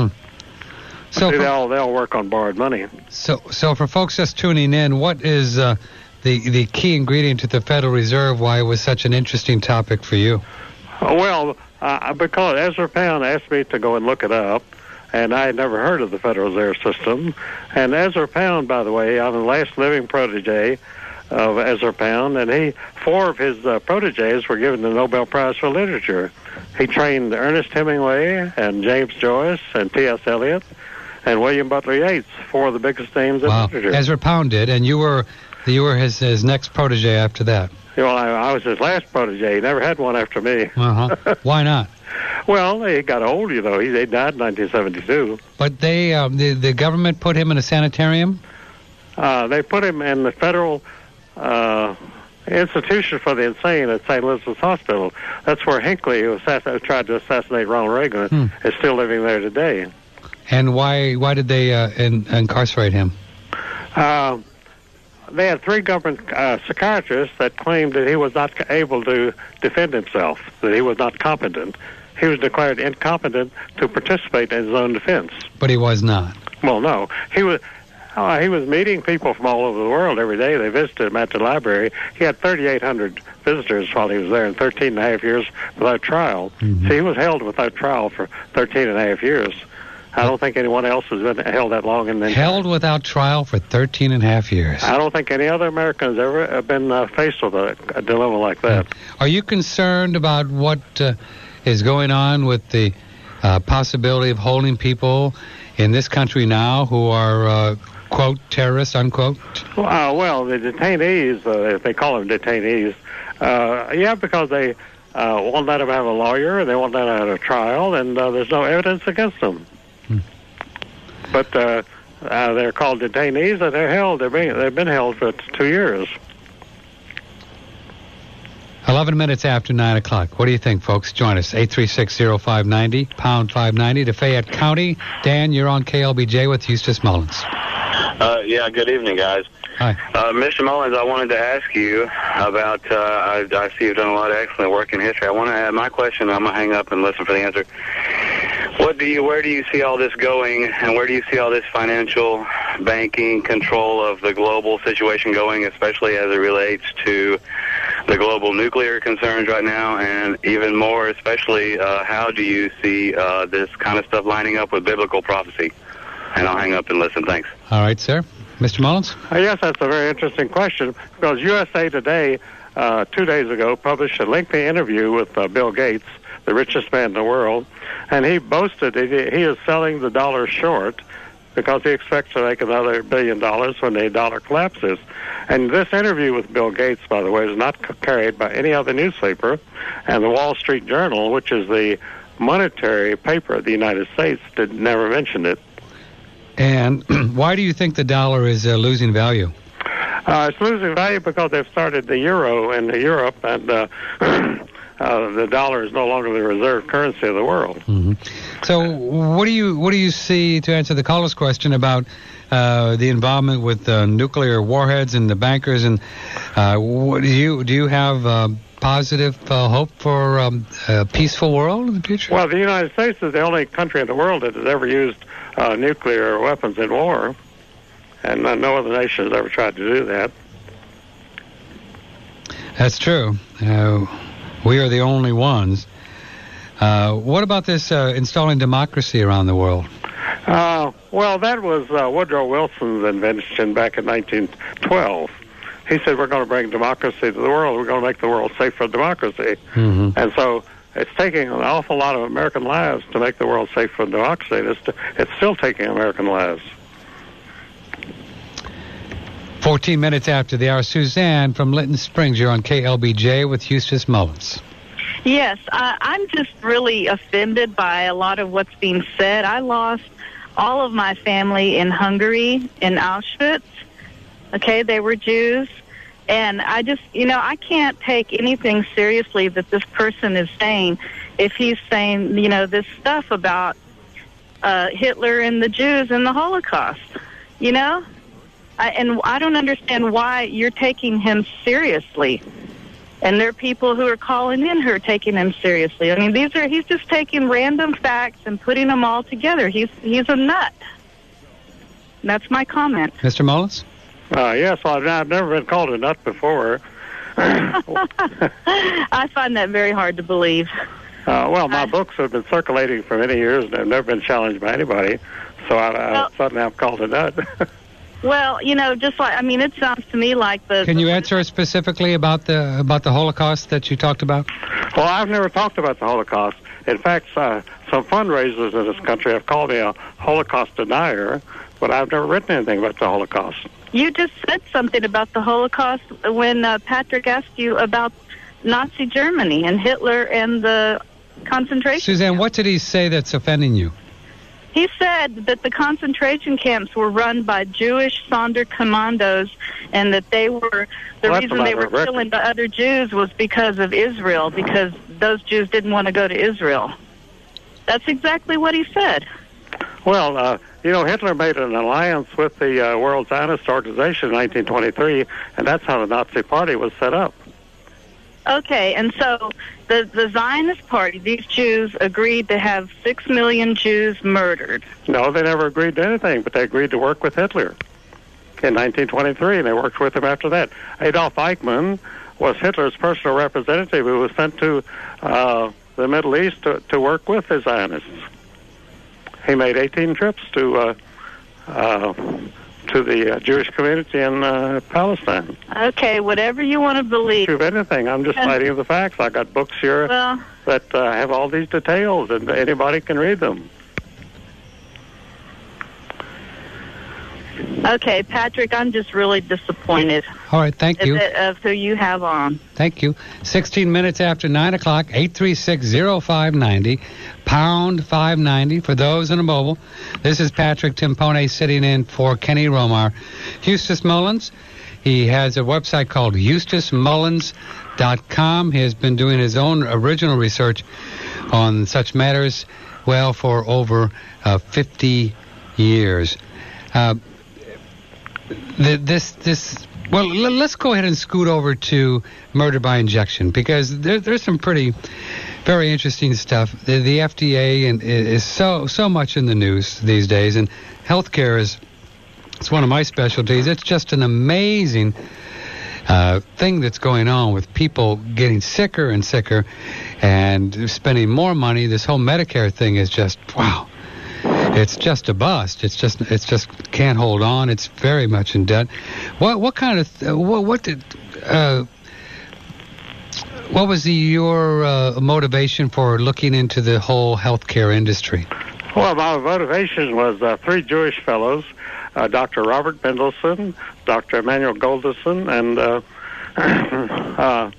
So they all work on borrowed money. So for folks just tuning in, what is the key ingredient to the Federal Reserve? Why it was such an interesting topic for you? Well, because Ezra Pound asked me to go and look it up, and I had never heard of the Federal Reserve System. And Ezra Pound, by the way, I'm the last living protege of Ezra Pound, and 4 of his proteges were given the Nobel Prize for Literature. He trained Ernest Hemingway and James Joyce and T.S. Eliot and William Butler Yeats, 4 of the biggest names in literature. Ezra Pound did, and you were his next protege after that. Well, I was his last protege. He never had one after me. Uh-huh. Why not? Well, he got old, you know. He died in 1972. But the government put him in a sanitarium? They put him in the Federal Institution for the Insane at St. Elizabeth's Hospital. That's where Hinckley, who tried to assassinate Ronald Reagan, is still living there today. And why did they incarcerate him? They had 3 government psychiatrists that claimed that he was not able to defend himself, that he was not competent. He was declared incompetent to participate in his own defense. But he was not. Well, no. He was. He was meeting people from all over the world every day. They visited him at the library. He had 3,800 visitors while he was there in 13 and a half years without trial. Mm-hmm. See, he was held without trial for 13 and a half years. I don't think anyone else has been held that long. Held without trial for 13 and a half years. I don't think any other American has ever been faced with a dilemma like that. Are you concerned about what is going on with the possibility of holding people in this country now who are, quote, terrorists, unquote? Well, the detainees, they call them detainees, because they won't let them have a lawyer, and they won't let them have a trial, and there's no evidence against them. But they're called detainees, and they're held. They've been held for 2 years. 11 minutes after 9 o'clock. What do you think, folks? Join us. 836-0590, pound 590 to Fayette County. Dan, you're on KLBJ with Eustace Mullins. Yeah, good evening, guys. Hi. Mr. Mullins, I wanted to ask you about, I see you've done a lot of excellent work in history. I want to add my question, I'm going to hang up and listen for the answer. Where do you see all this going, and where do you see all this financial banking control of the global situation going, especially as it relates to the global nuclear concerns right now, and even more especially, how do you see this kind of stuff lining up with biblical prophecy? And I'll hang up and listen. Thanks. All right, sir. Mr. Mullins? Yes, that's a very interesting question, because USA Today 2 days ago published a lengthy interview with Bill Gates, the richest man in the world, and he boasted he is selling the dollar short because he expects to make another $1 billion when the dollar collapses. And this interview with Bill Gates, by the way, is not carried by any other newspaper, and the Wall Street Journal, which is the monetary paper of the United States, never mentioned it. And why do you think the dollar is losing value? It's losing value because they've started the euro in Europe, and the dollar is no longer the reserve currency of the world. Mm-hmm. So, what do you see, to answer the caller's question about the involvement with nuclear warheads and the bankers, and do you have positive hope for a peaceful world in the future? Well, the United States is the only country in the world that has ever used nuclear weapons in war, and no other nation has ever tried to do that. That's true. We are the only ones. What about this installing democracy around the world? Well, that was Woodrow Wilson's invention back in 1912. He said, we're going to bring democracy to the world. We're going to make the world safe for democracy. Mm-hmm. And so it's taking an awful lot of American lives to make the world safe for democracy. It's still taking American lives. 14 minutes after the hour. Suzanne from Linton Springs, you're on KLBJ with Eustace Mullins. Yes, I'm just really offended by a lot of what's being said. I lost all of my family in Hungary, in Auschwitz. Okay, they were Jews. And I just, I can't take anything seriously that this person is saying if he's saying, this stuff about Hitler and the Jews and the Holocaust, And I don't understand why you're taking him seriously. And there are people who are calling in who are taking him seriously. I mean, he's just taking random facts and putting them all together. He's a nut. That's my comment. Mr. Mullins? Yes, well, I've never been called a nut before. I find that very hard to believe. Well, my books have been circulating for many years and have never been challenged by anybody. So suddenly I'm called a nut. Well, it sounds to me like the... Can you answer specifically about the Holocaust that you talked about? Well, I've never talked about the Holocaust. In fact, some fundraisers in this country have called me a Holocaust denier, but I've never written anything about the Holocaust. You just said something about the Holocaust when Patrick asked you about Nazi Germany and Hitler and the concentration Suzanne, camps. What did he say that's offending you? He said that the concentration camps were run by Jewish Sonderkommandos, and that the reason they were killing the other Jews was because of Israel, because those Jews didn't want to go to Israel. That's exactly what he said. Well, Hitler made an alliance with the World Zionist Organization in 1923, and that's how the Nazi Party was set up. Okay, and so the Zionist Party, these Jews agreed to have 6 million Jews murdered. No, they never agreed to anything, but they agreed to work with Hitler. in 1923, and they worked with him after that. Adolf Eichmann was Hitler's personal representative who was sent to the Middle East to work with the Zionists. He made 18 trips to the Jewish community in Palestine. Okay, whatever you want to believe. Prove anything. I'm just citing the facts. I got books here that have all these details, and anybody can read them. Okay, Patrick, I'm just really disappointed. All right, thank you. Of who you have on. Thank you. 16 minutes after 9 o'clock, 836-0590, pound 590 for those on a mobile. This is Patrick Timpone sitting in for Kenny Romar. Eustace Mullins, he has a website called EustaceMullins.com. He has been doing his own original research on such matters, well, for over 50 years. Well, let's go ahead and scoot over to murder by injection, because there's some very interesting stuff. The FDA is so much in the news these days, and healthcare it's one of my specialties. It's just an amazing thing that's going on with people getting sicker and sicker and spending more money. This whole Medicare thing is just, wow. It's just a bust. It's just can't hold on. It's very much in debt. What was your motivation for looking into the whole healthcare industry? Well, my motivation was three Jewish fellows, Dr. Robert Mendelsohn, Dr. Emmanuel Golderson, and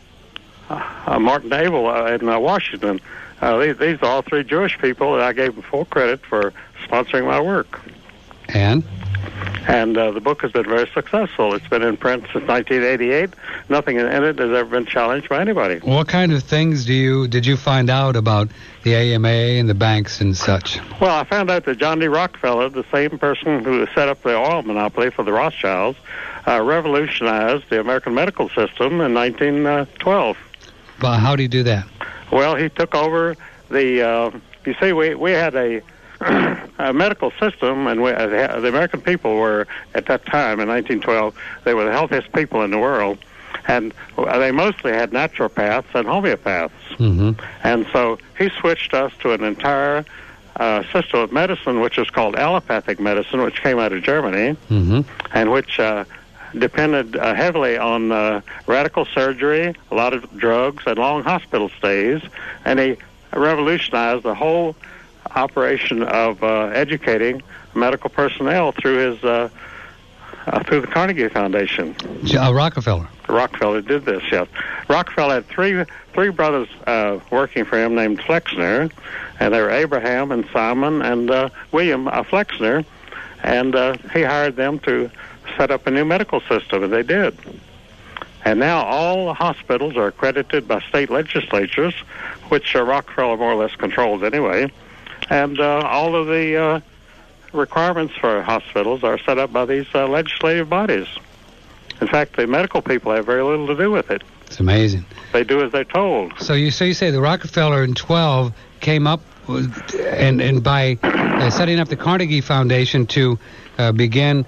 Martin Abel in Washington. These are all three Jewish people, and I gave them full credit for sponsoring my work. And the book has been very successful. It's been in print since 1988. Nothing in it has ever been challenged by anybody. What kind of things did you find out about the AMA and the banks and such? Well, I found out that John D. Rockefeller, the same person who set up the oil monopoly for the Rothschilds, revolutionized the American medical system in 1912. Well, how did he do that? Well, he took over the. You see, we had a medical system, and the American people were at that time in 1912. They were the healthiest people in the world, and they mostly had naturopaths and homeopaths. Mm-hmm. And so he switched us to an entire system of medicine, which is called allopathic medicine, which came out of Germany, mm-hmm. and which depended heavily on radical surgery, a lot of drugs, and long hospital stays. And he revolutionized the whole operation of educating medical personnel through his through the Carnegie Foundation. Rockefeller. Rockefeller did this, yes. Rockefeller had three brothers working for him named Flexner, and they were Abraham and Simon and William Flexner, and he hired them to set up a new medical system, and they did. And now all hospitals are accredited by state legislatures, which Rockefeller more or less controls anyway, and all of the requirements for hospitals are set up by these legislative bodies. In fact, the medical people have very little to do with it. It's amazing. They do as they're told. So you say the Rockefeller in 12 came up and by setting up the Carnegie Foundation to begin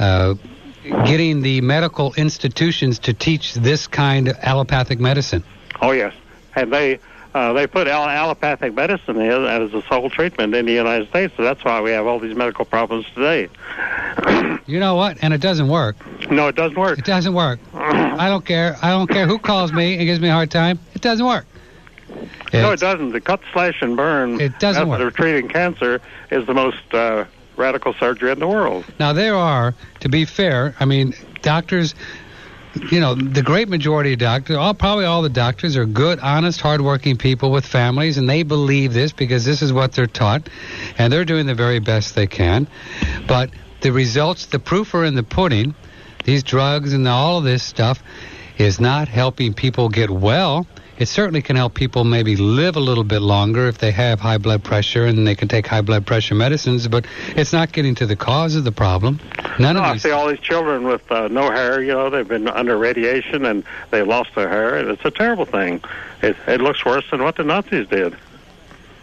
getting the medical institutions to teach this kind of allopathic medicine. Oh, yes. And they put allopathic medicine in as a sole treatment in the United States, so that's why we have all these medical problems today. You know what? And it doesn't work. No, it doesn't work. It doesn't work. I don't care. I don't care who calls me and gives me a hard time. It doesn't work. No, it doesn't. The cut, slash, and burn method of treating cancer is the most radical surgery in the world. Now, there are, to be fair, I mean, doctors, you know, the great majority of doctors, probably all the doctors are good, honest, hardworking people with families, and they believe this because this is what they're taught, and they're doing the very best they can. But the results, the proof are in the pudding. These drugs and all of this stuff is not helping people get well. It certainly can help people maybe live a little bit longer if they have high blood pressure and they can take high blood pressure medicines, but it's not getting to the cause of the problem. I see all these children with no hair, you know, they've been under radiation and they lost their hair, and it's a terrible thing. It looks worse than what the Nazis did.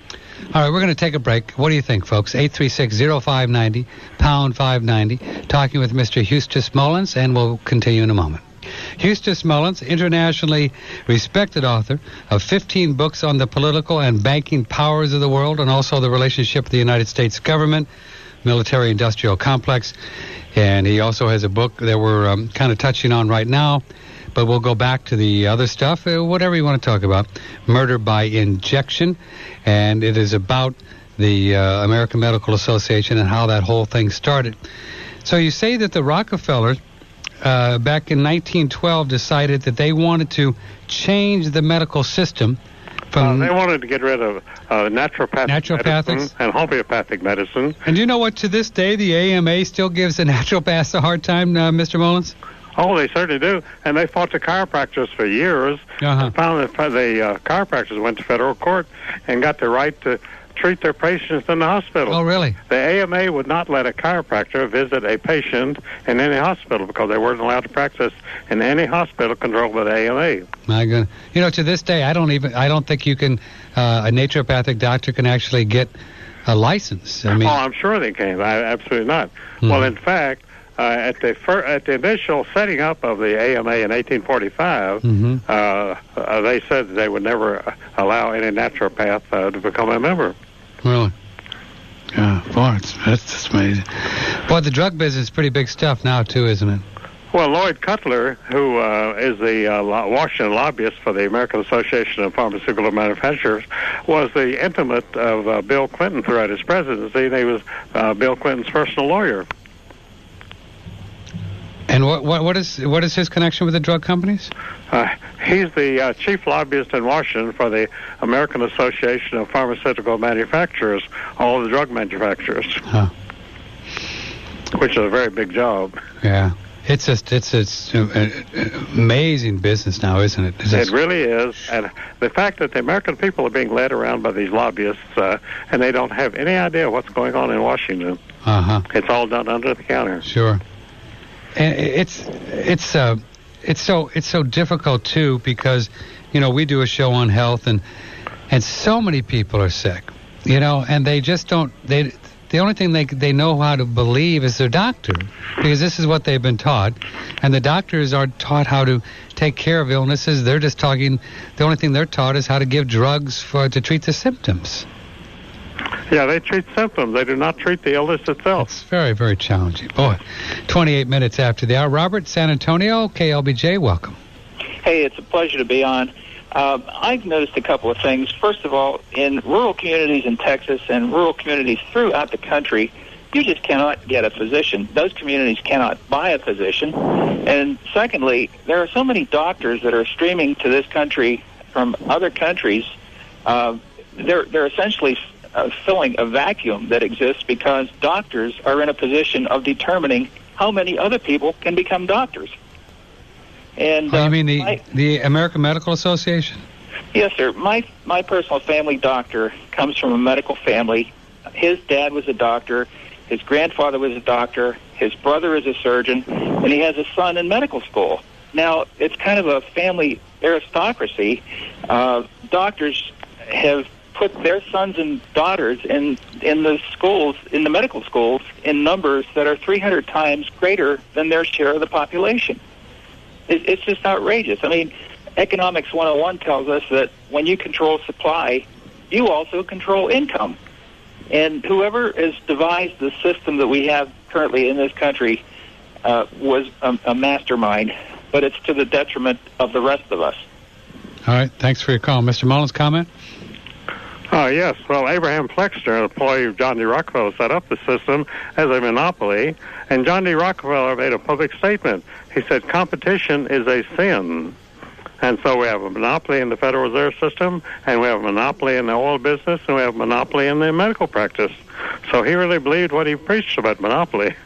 All right, we're going to take a break. What do you think, folks? 836-0590, pound 590. Talking with Mr. Eustace Mullins, and we'll continue in a moment. Eustace Mullins, internationally respected author of 15 books on the political and banking powers of the world, and also the relationship with the United States government, military-industrial complex. And he also has a book that we're kind of touching on right now, but we'll go back to the other stuff, whatever you want to talk about. Murder by Injection, and it is about the American Medical Association and how that whole thing started. So you say that the Rockefellers back in 1912 decided that they wanted to change the medical system from... they wanted to get rid of naturopathic medicine and homeopathic medicine. And you know what? To this day, the AMA still gives the naturopaths a hard time, Mr. Mullins? Oh, they certainly do. And they fought the chiropractors for years. And found that the chiropractors went to federal court and got the right to treat their patients in the hospital. Oh, really? The AMA would not let a chiropractor visit a patient in any hospital because they weren't allowed to practice in any hospital controlled by the AMA. My goodness. You know, to this day, I don't think you can, a naturopathic doctor can actually get a license. I mean, I'm sure they can. Absolutely not. Well, in fact, at the initial setting up of the AMA in 1845, they said that they would never allow any naturopath to become a member. Really? Yeah, boy, that's just amazing. Boy, the drug business is pretty big stuff now, too, isn't it? Well, Lloyd Cutler, who is the Washington lobbyist for the American Association of Pharmaceutical Manufacturers, was the intimate of Bill Clinton throughout his presidency, and he was Bill Clinton's personal lawyer. And what is his connection with the drug companies? He's the chief lobbyist in Washington for the American Association of Pharmaceutical Manufacturers, all the drug manufacturers, which is a very big job. Yeah. It's amazing business now, isn't it? It really is. And the fact that the American people are being led around by these lobbyists and they don't have any idea what's going on in Washington. It's all done under the counter. Sure. And it's so difficult too, because we do a show on health and so many people are sick, and they just don't. The only thing they know how to believe is their doctor, because this is what they've been taught, and the doctors aren't taught how to take care of illnesses. They're just talking. The only thing they're taught is how to give drugs to treat the symptoms. Yeah, they treat symptoms. They do not treat the illness itself. It's very, very challenging. Boy, 28 minutes after the hour. Robert, San Antonio, KLBJ, welcome. Hey, it's a pleasure to be on. I've noticed a couple of things. First of all, in rural communities in Texas and rural communities throughout the country, you just cannot get a physician. Those communities cannot buy a physician. And secondly, there are so many doctors that are streaming to this country from other countries. They're essentially filling a vacuum that exists because doctors are in a position of determining how many other people can become doctors. And you mean the American Medical Association? Yes, sir. My personal family doctor comes from a medical family. His dad was a doctor. His grandfather was a doctor. His brother is a surgeon, and he has a son in medical school. Now, it's kind of a family aristocracy. Doctors have put their sons and daughters in the schools, in the medical schools, in numbers that are 300 times greater than their share of the population. It's just outrageous. I mean, Economics 101 tells us that when you control supply, you also control income. And whoever has devised the system that we have currently in this country was a mastermind, but it's to the detriment of the rest of us. All right. Thanks for your call. Mr. Mullins, comment? Yes. Well, Abraham Flexner, an employee of John D. Rockefeller, set up the system as a monopoly, and John D. Rockefeller made a public statement. He said competition is a sin. And so we have a monopoly in the Federal Reserve System, and we have a monopoly in the oil business, and we have a monopoly in the medical practice. So he really believed what he preached about monopoly.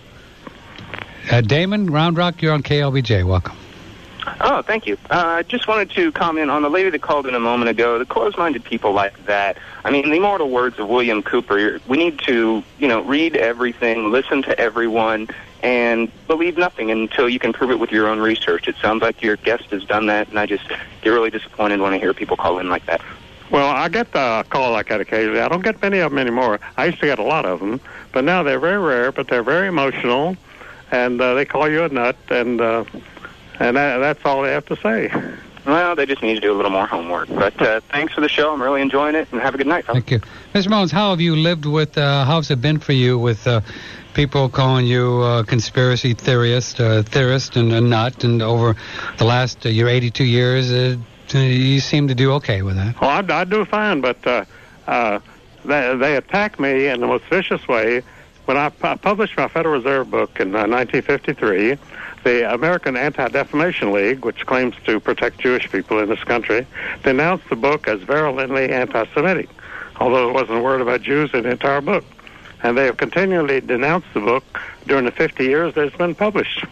Damon, Round Rock, you're on KLBJ. Welcome. Oh, thank you. I just wanted to comment on the lady that called in a moment ago, the closed-minded people like that. I mean, the immortal words of William Cooper, we need to, read everything, listen to everyone, and believe nothing until you can prove it with your own research. It sounds like your guest has done that, and I just get really disappointed when I hear people call in like that. Well, I get a call like that occasionally. I don't get many of them anymore. I used to get a lot of them, but now they're very rare, but they're very emotional, and they call you a nut, and that's all they have to say. Well, they just need to do a little more homework. But thanks for the show. I'm really enjoying it, and have a good night. Thank you. Mr. Mullins, how have you lived with, how's it been for you with people calling you conspiracy theorist and a nut, and over the last, your 82 years, you seem to do okay with that? Well, I do fine, but they attack me in the most vicious way. When I published my Federal Reserve book in 1953, the American Anti-Defamation League, which claims to protect Jewish people in this country, denounced the book as virulently anti-Semitic, although there wasn't a word about Jews in the entire book. And they have continually denounced the book during the 50 years that it's been published.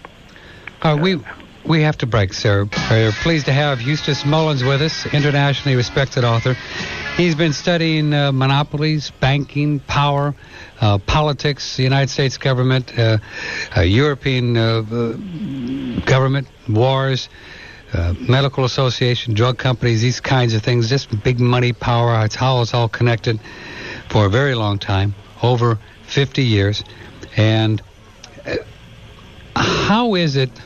We have to break, sir. We're pleased to have Eustace Mullins with us, internationally respected author. He's been studying monopolies, banking, power, politics, the United States government, European government, wars, medical association, drug companies, these kinds of things, just big money, power. It's how it's all connected for a very long time, over 50 years. And how is it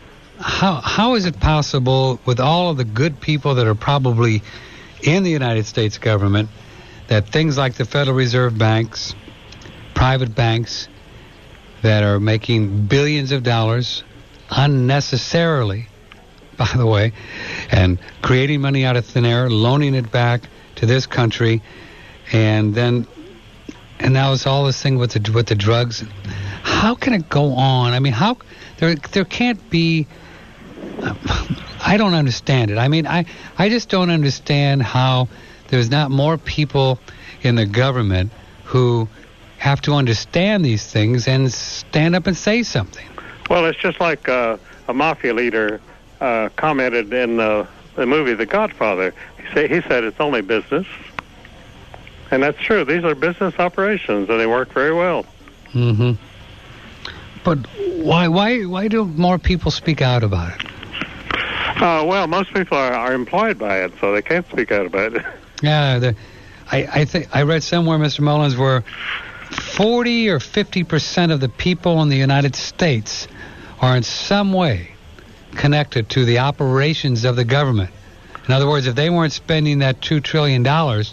possible, with all of the good people that are probably in the United States government, that things like the Federal Reserve banks, private banks that are making billions of dollars unnecessarily, by the way, and creating money out of thin air, loaning it back to this country, and now it's all this thing with the drugs. How can it go on? I mean, how there can't be. I don't understand it. I mean, I just don't understand how there's not more people in the government who have to understand these things and stand up and say something. Well, it's just like a mafia leader commented in the movie The Godfather. He said it's only business. And that's true. These are business operations, and they work very well. Mm-hmm. But why don't more people speak out about it? Well, most people are employed by it, so they can't speak out about it. Yeah, I think I read somewhere, Mr. Mullins, where 40 or 50% of the people in the United States are in some way connected to the operations of the government. In other words, if they weren't spending that $2 trillion, or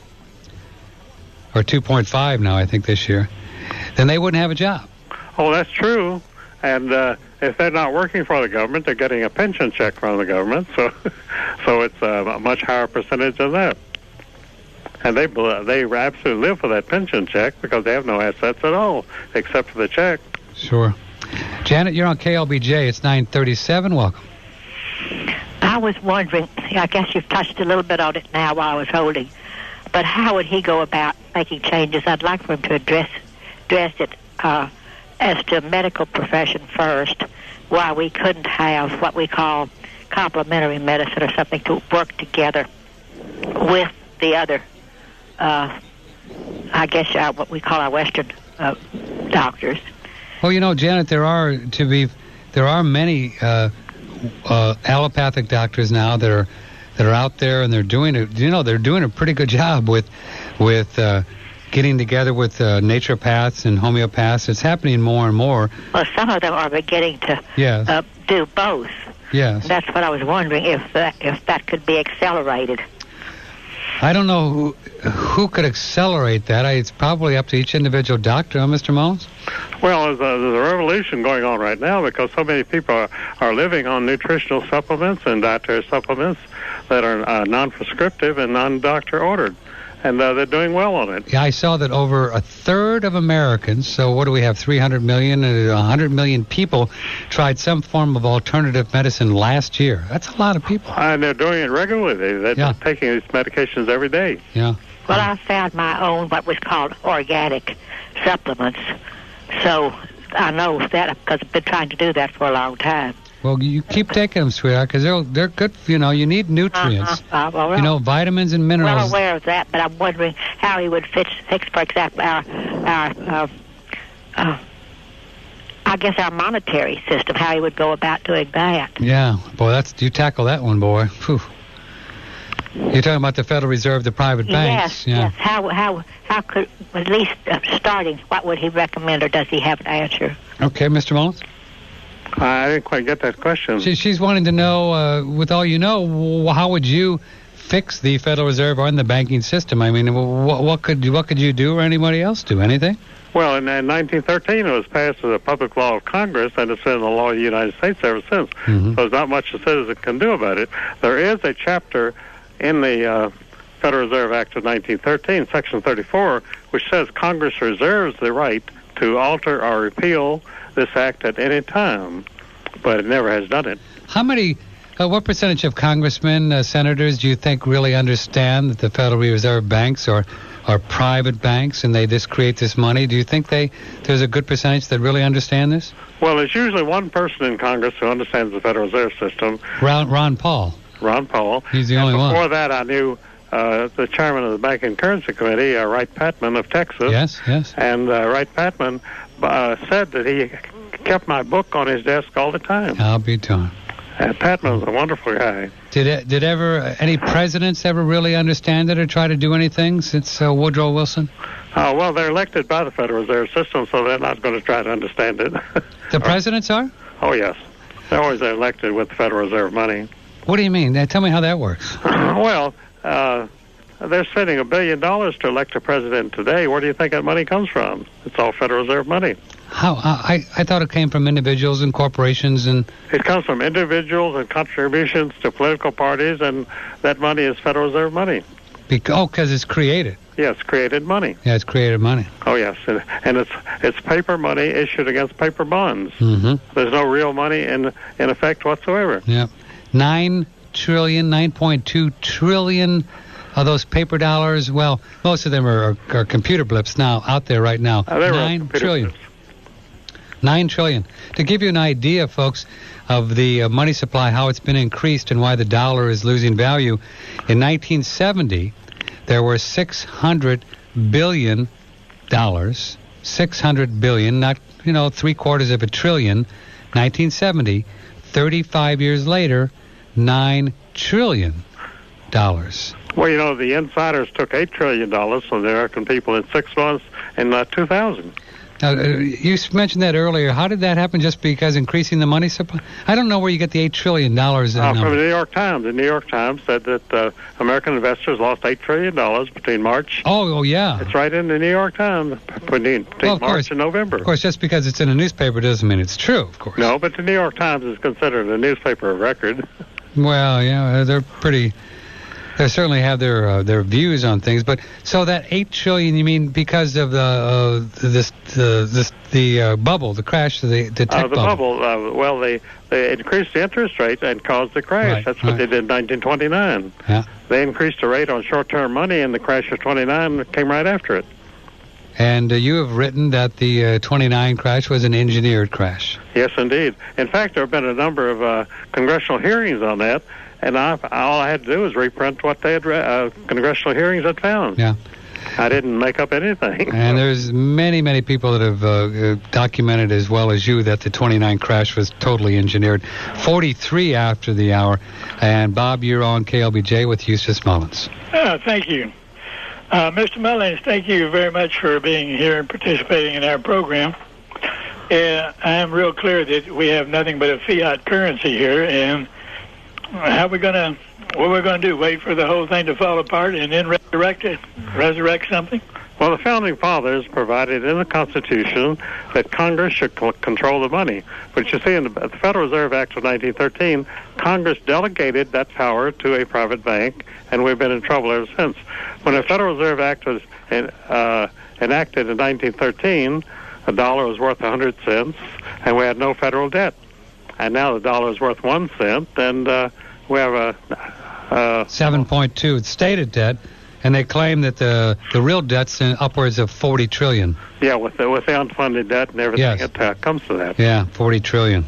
2.5 now, I think, this year, then they wouldn't have a job. Oh, that's true. And if they're not working for the government, they're getting a pension check from the government. So it's a much higher percentage than that. And they absolutely live for that pension check because they have no assets at all except for the check. Sure. Janet, you're on KLBJ. It's 9:37. Welcome. I was wondering, I guess you've touched a little bit on it now while I was holding, but how would he go about making changes? I'd like for him to address it as to medical profession first, why we couldn't have what we call complementary medicine or something to work together with the other, I guess what we call our Western doctors. Well, you know, Janet, there are many allopathic doctors now that are out there, and they're doing a pretty good job with getting together with naturopaths and homeopaths. It's happening more and more. Well, some of them are beginning to do both. Yes. That's what I was wondering, if that could be accelerated. I don't know who could accelerate that. It's probably up to each individual doctor, Mr. Mullins? Well, there's a revolution going on right now because so many people are living on nutritional supplements and dietary supplements that are non-prescriptive and non-doctor ordered. And they're doing well on it. Yeah, I saw that over a third of Americans, so what do we have, 300 million, 100 million people tried some form of alternative medicine last year. That's a lot of people. And they're doing it regularly. They're taking these medications every day. Yeah. Well, I found my own, what was called organic supplements. So I know that because I've been trying to do that for a long time. Well, you keep taking them, sweetheart, because they're good. You know, you need nutrients. Well, you know, vitamins and minerals. Well aware of that, but I'm wondering how he would fix, for example, our I guess our monetary system. How he would go about doing that. Yeah, boy, you tackle that one, boy. Whew. You're talking about the Federal Reserve, the private banks. Yes. How could, at least starting, what would he recommend, or does he have an answer? Okay, Mr. Mullins? I didn't quite get that question. She's wanting to know, with all you know, how would you fix the Federal Reserve or the banking system? I mean, what could you do or anybody else do? Anything? Well, in 1913, it was passed as a public law of Congress, and it's been in the law of the United States ever since. So there's not much the citizen can do about it. There is a chapter in the Federal Reserve Act of 1913, Section 34, which says Congress reserves the right to alter or repeal this act at any time, but it never has done it. How many... what percentage of congressmen, senators, do you think really understand that the Federal Reserve banks are private banks and they just create this money? Do you think there's a good percentage that really understand this? Well, there's usually one person in Congress who understands the Federal Reserve System. Ron Paul. Ron Paul. He's the only one. Before that, I knew the chairman of the Bank and Currency Committee, Wright Patman of Texas. Yes. And Wright Patman said that he kept my book on his desk all the time. I'll be darned. Patman was a wonderful guy. Did ever any presidents ever really understand it or try to do anything since Woodrow Wilson? Well, they're elected by the Federal Reserve System, so they're not going to try to understand it. The presidents are? Oh, yes. They're always elected with Federal Reserve money. What do you mean? Tell me how that works. Well, they're spending $1 billion to elect a president today. Where do you think that money comes from? It's all Federal Reserve money. How? I thought it came from individuals and corporations and... It comes from individuals and contributions to political parties, and that money is Federal Reserve money. Because it's created. Yes, created money. Yeah, it's created money. Oh, yes. And it's paper money issued against paper bonds. Mm-hmm. There's no real money in effect whatsoever. Yeah. 9.2 trillion of those paper dollars. Well, most of them are computer blips now out there right now. 9 trillion. Blips. 9 trillion. To give you an idea, folks, of the money supply, how it's been increased and why the dollar is losing value, in 1970, there were $600 billion. 600 billion, not, $750 billion. 1970, 35 years later, $9 trillion. Well, the insiders took $8 trillion from the American people in 6 months in 2000. Now, you mentioned that earlier. How did that happen? Just because increasing the money supply? I don't know where you get the $8 trillion. From the New York Times. The New York Times said that American investors lost $8 trillion between March. Oh, yeah. It's right in the New York Times between March and November. Of course, just because it's in a newspaper doesn't mean it's true, of course. No, but the New York Times is considered a newspaper of record. Well, yeah, they're pretty... They certainly have their views on things, but so that $8 trillion, you mean because of the bubble, the crash, the tech bubble? The bubble. Well, they increased the interest rate and caused the crash. Right, That's what they did in 1929. Yeah. They increased the rate on short-term money, and the crash of 29 came right after it. And you have written that the 29 crash was an engineered crash. Yes, indeed. In fact, there have been a number of congressional hearings on that. And all I had to do was reprint what they had congressional hearings had found. Yeah. I didn't make up anything. And there's many, many people that have documented as well as you that the 29 crash was totally engineered. 43 after the hour. And Bob, you're on KLBJ with Eustace Mullins. Thank you. Mr. Mullins, thank you very much for being here and participating in our program. I am real clear that we have nothing but a fiat currency here, and what we're going to do, wait for the whole thing to fall apart and then resurrect something? Well, the Founding Fathers provided in the Constitution that Congress should control the money. But you see, in the Federal Reserve Act of 1913, Congress delegated that power to a private bank, and we've been in trouble ever since. When the Federal Reserve Act was enacted in 1913, a dollar was worth 100 cents, and we had no federal debt. And now the dollar is worth 1 cent, and we have a 7.2. It's stated debt, and they claim that the real debt's in upwards of 40 trillion. Yeah, with the unfunded debt and everything, yes. It comes to that. Yeah, 40 trillion.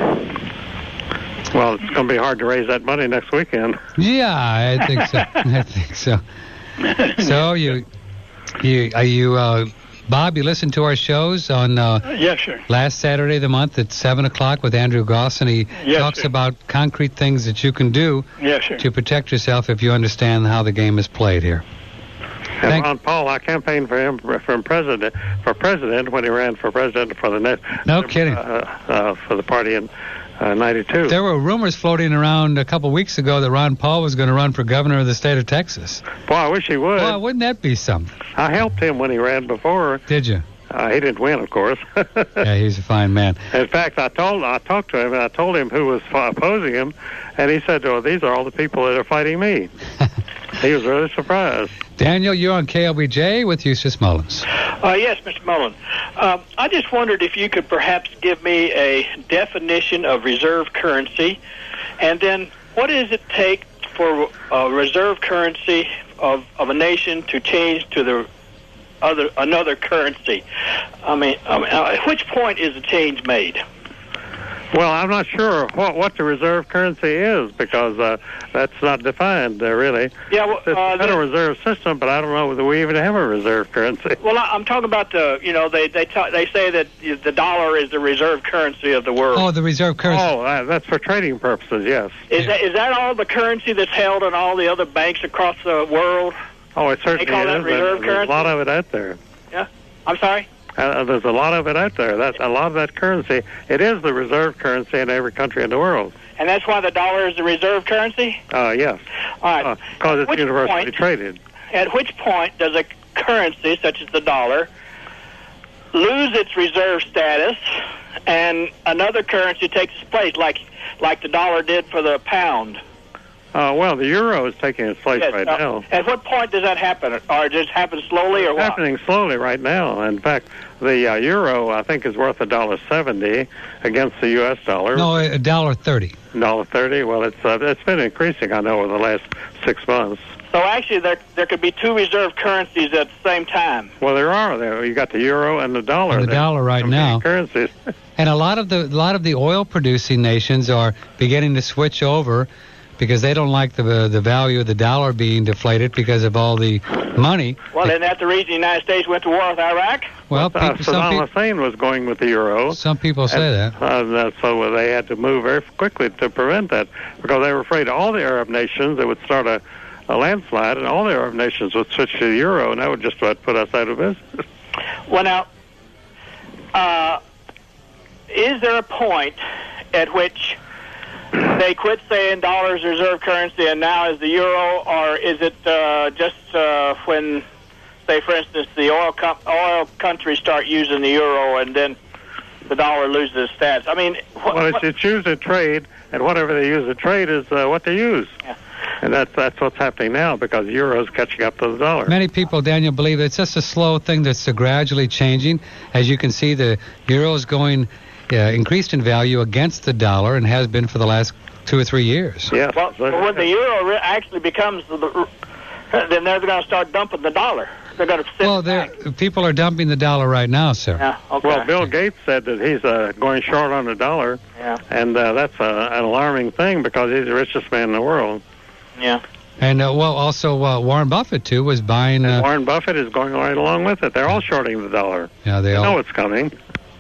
Well, it's going to be hard to raise that money next weekend. Yeah, I think so. I think so. So you Bob, you listen to our shows on yes, sir. last Saturday of the month at 7 o'clock with Andrew Goss, and he talks about concrete things that you can do to protect yourself if you understand how the game is played here. And Ron Paul, I campaigned for him for president when he ran for president for the for the party in 92. There were rumors floating around a couple weeks ago that Ron Paul was going to run for governor of the state of Texas. Boy, I wish he would. Well, wouldn't that be something? I helped him when he ran before. Did you? He didn't win, of course. Yeah, he's a fine man. In fact, I talked to him, and I told him who was opposing him, and he said, "Oh, these are all the people that are fighting me." He was really surprised. Daniel, you're on KLBJ with Eustace Mullins. Yes, Mr. Mullins. I just wondered if you could perhaps give me a definition of reserve currency, and then what does it take for a reserve currency of a nation to change to another currency? I mean, at which point is the change made? Well, I'm not sure what the reserve currency is because that's not defined really. Yeah, well, it's the Federal Reserve System, but I don't know whether we even have a reserve currency. Well, I'm talking about they say that the dollar is the reserve currency of the world. Oh, the reserve currency. Oh, that's for trading purposes, yes. Is that all the currency that's held in all the other banks across the world? Oh, it certainly they call that is. Reserve There's currency? a lot of it out there. Yeah, I'm sorry. There's a lot of it out there. A lot of that currency. It is the reserve currency in every country in the world. And that's why the dollar is the reserve currency? Yes. All right. Because it's universally traded. At which point does a currency, such as the dollar, lose its reserve status and another currency takes its place, like the dollar did for the pound? Well, the euro is taking its place right now. At what point does that happen? Or does it happen slowly or what? It's happening slowly right now. In fact, the euro, I think, is worth $1.70 against the U.S. dollar. No, $1.30. $1.30. Well, it's been increasing, I know, over the last 6 months. So actually, there could be two reserve currencies at the same time. Well, there are. You got the euro and the dollar. And the dollar right now. Currencies. And a lot of the oil-producing nations are beginning to switch over because they don't like the value of the dollar being deflated because of all the money. Well, isn't that the reason the United States went to war with Iraq? Well, Saddam Hussein was going with the euro. Some people say that. So they had to move very quickly to prevent that because they were afraid all the Arab nations, they would start a landslide, and all the Arab nations would switch to the euro, and that would just about put us out of business. Well, now, is there a point at which they quit saying dollars reserve currency and now is the euro, or is it just when, say, for instance, the oil countries start using the euro and then the dollar loses its status? I mean, it's used in trade, and whatever they use in trade is what they use. Yeah. And that's what's happening now because the euro is catching up to the dollar. Many people, Daniel, believe it's just a slow thing that's gradually changing. As you can see, the euro is going increased in value against the dollar and has been for the last 2 or 3 years. Yes. Well, when the euro actually becomes then they're going to start dumping the dollar. They're going to people are dumping the dollar right now, sir. Yeah, okay. Well, Bill Gates said that he's going short on the dollar, and that's an alarming thing because he's the richest man in the world. Yeah. And, also Warren Buffett, too, was buying... Warren Buffett is going right along with it. They're all shorting the dollar. Yeah, they all know it's coming.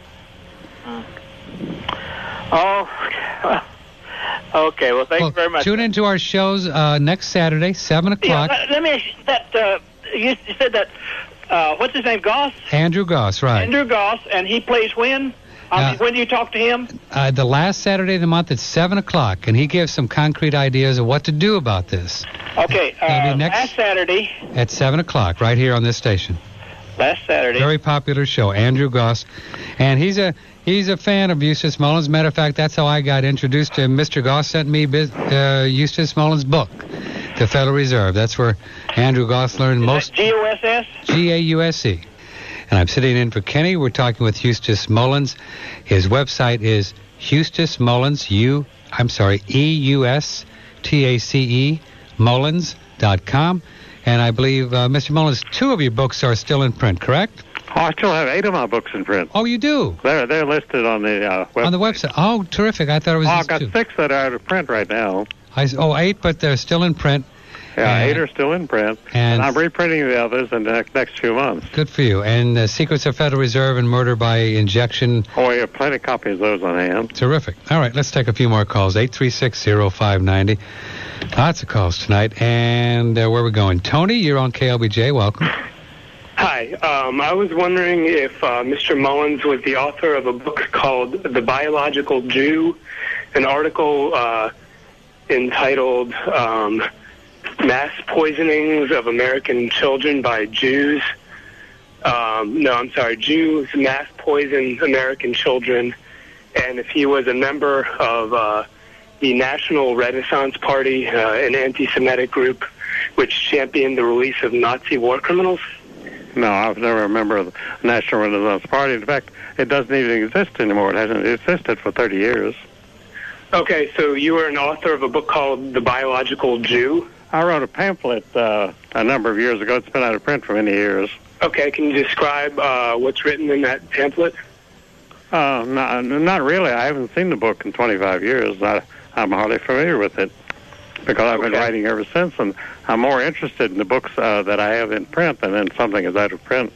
Oh, okay. Well, thank you very much. Tune into our shows next Saturday, 7 o'clock. Yeah, let me ask you that. You said that, what's his name, Goss? Andrew Goss, right. Andrew Goss, and he plays when? When do you talk to him? The last Saturday of the month at 7 o'clock, and he gives some concrete ideas of what to do about this. Okay, last Saturday. At 7 o'clock, right here on this station. Last Saturday. Very popular show, Andrew Goss. And he's a fan of Eustace Mullins. Matter of fact, that's how I got introduced to him. Mr. Goss sent me Eustace Mullins' book, The Federal Reserve. That's where Andrew Goss learned most. G-O-S-S? G-A-U-S-E. And I'm sitting in for Kenny. We're talking with Eustace Mullins. His website is Eustace Mullins, E-U-S-T-A-C-E, Mullins.com. And I believe, Mr. Mullins, 2 of your books are still in print, correct? Oh, I still have 8 of my books in print. Oh, you do? They're listed on the website. On the website. Oh, terrific. I thought it was I've got 6 that are out of print right now. 8, but they're still in print. Yeah, 8 are still in print, and I'm reprinting the others in the next few months. Good for you. And Secrets of Federal Reserve and Murder by Injection. Oh, yeah, plenty of copies of those on hand. Terrific. All right, let's take a few more calls. 836-0590. Lots of calls tonight. And where are we going? Tony, you're on KLBJ. Welcome. Hi. I was wondering if Mr. Mullins was the author of a book called The Biological Jew, an article entitled Mass Poisonings of American Children by Jews. Jews mass poison American children. And if he was a member of the National Renaissance Party, an anti-Semitic group which championed the release of Nazi war criminals. No, I've never a member of the National Renaissance Party. In fact, it doesn't even exist anymore. It hasn't existed for 30 years. Okay, so you were an author of a book called The Biological Jew? I wrote a pamphlet a number of years ago. It's been out of print for many years. Okay, can you describe what's written in that pamphlet? Not really. I haven't seen the book in 25 years. I'm hardly familiar with it because I've been writing ever since, and I'm more interested in the books that I have in print than in something that's out of print.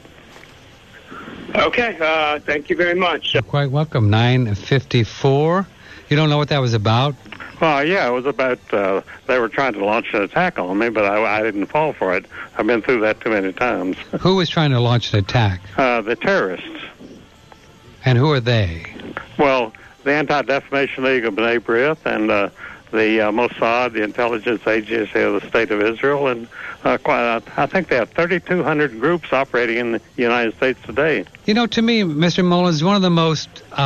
Okay, thank you very much. You're quite welcome. 9:54. You don't know what that was about? Well, yeah, it was about they were trying to launch an attack on me, but I didn't fall for it. I've been through that too many times. Who was trying to launch an attack? The terrorists. And who are they? Well, the Anti-Defamation League of B'nai B'rith and the Mossad, the intelligence agency of the State of Israel, and I think they have 3,200 groups operating in the United States today. You know, to me, Mr. Mullins, one of the most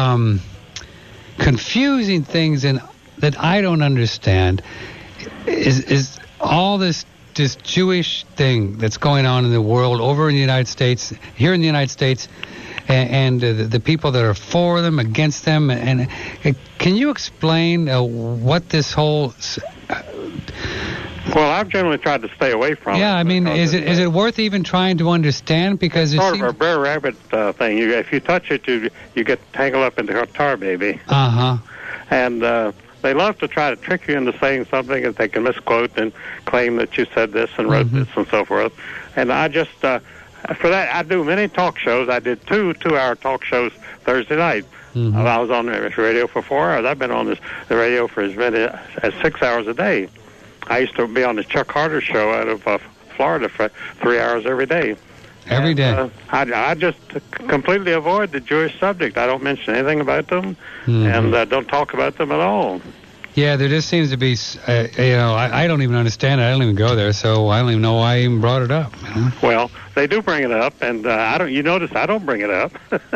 confusing things that I don't understand is all this Jewish thing that's going on in the world, over in the United States, here in the United States, and the people that are for them, against them. And can you explain what this whole... Well, I've generally tried to stay away from it. Yeah, I mean, is it worth even trying to understand? Because it's sort of a bear rabbit thing. If you touch it, you get tangled up into a tar baby. Uh-huh. And they love to try to trick you into saying something that they can misquote and claim that you said this and wrote this and so forth. And I just, for that, I do many talk shows. I did two-hour talk shows Thursday night. Mm-hmm. I was on the radio for 4 hours. I've been on the radio for as many as 6 hours a day. I used to be on the Chuck Carter show out of Florida for 3 hours every day. Every day. I just completely avoid the Jewish subject. I don't mention anything about them, and don't talk about them at all. Yeah, there just seems to be, I don't even understand it. I don't even go there, so I don't even know why I even brought it up. You know? Well, they do bring it up, and you notice I don't bring it up.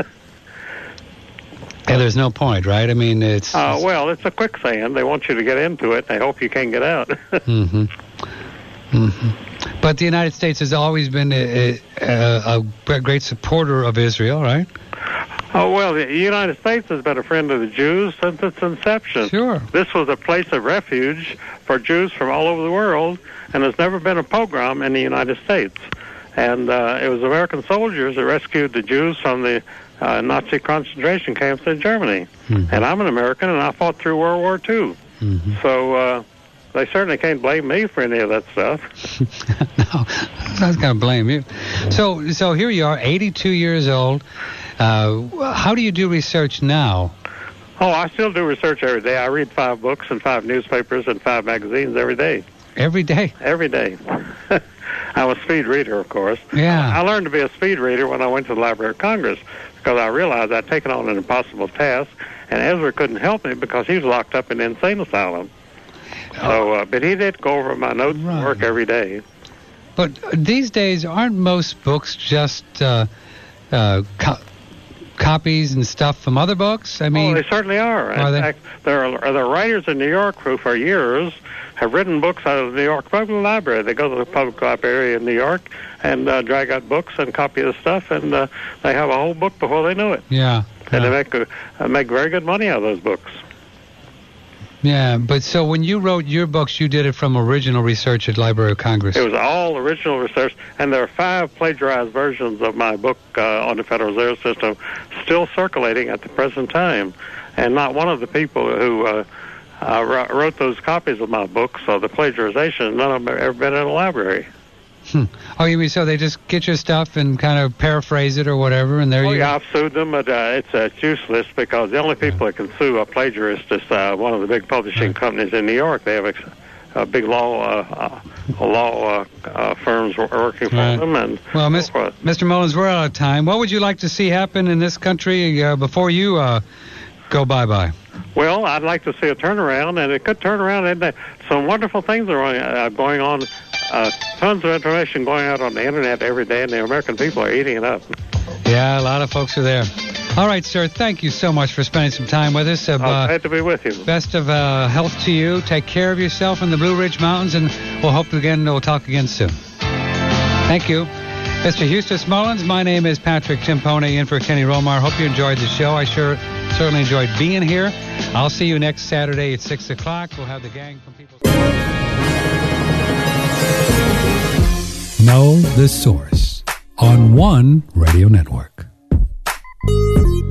Yeah, there's no point, right? I mean, it's... well, it's a quicksand. They want you to get into it. They hope you can't get out. Mm-hmm. Mm-hmm. But the United States has always been a great supporter of Israel, right? Oh, well, the United States has been a friend of the Jews since its inception. Sure. This was a place of refuge for Jews from all over the world, and there's never been a pogrom in the United States. And it was American soldiers that rescued the Jews from the Nazi concentration camps in Germany. Mm-hmm. And I'm an American, and I fought through World War II. Mm-hmm. So they certainly can't blame me for any of that stuff. No, I'm not going to blame you. So here you are, 82 years old. How do you do research now? Oh, I still do research every day. I read 5 books and 5 newspapers and 5 magazines every day. Every day? Every day. I'm a speed reader, of course. Yeah. I learned to be a speed reader when I went to the Library of Congress because I realized I'd taken on an impossible task, and Ezra couldn't help me because he was locked up in the insane asylum. So, but he did go over my notes and work every day. But these days, aren't most books just copies and stuff from other books? I mean, they certainly are. In fact, there are writers in New York who, for years, have written books out of the New York Public Library. They go to the public library in New York and drag out books and copy the stuff, and they have a whole book before they know it. Yeah. And they make very good money out of those books. Yeah, but so when you wrote your books, you did it from original research at Library of Congress. It was all original research, and there are 5 plagiarized versions of my book on the Federal Reserve System still circulating at the present time. And not one of the people who wrote those copies of my books, so the plagiarization, none of them have ever been in a library. Oh, you mean so they just get your stuff and kind of paraphrase it or whatever, and there you go? Yeah, I've sued them, but it's useless because the only people that can sue a plagiarist is one of the big publishing companies in New York. They have a big law firms working for them. And well, Mr. Mullins, we're out of time. What would you like to see happen in this country before you go bye-bye? Well, I'd like to see a turnaround, and it could turn around. And some wonderful things are going on. Tons of information going out on the Internet every day, and the American people are eating it up. Yeah, a lot of folks are there. All right, sir, thank you so much for spending some time with us. Glad to be with you. Best of health to you. Take care of yourself in the Blue Ridge Mountains, and we'll talk again soon. Thank you. Mr. Eustace Mullins, my name is Patrick Timpone, in for Kenny Romar. Hope you enjoyed the show. I certainly enjoyed being here. I'll see you next Saturday at 6 o'clock. We'll have the gang from People's... Know the Source on One Radio Network.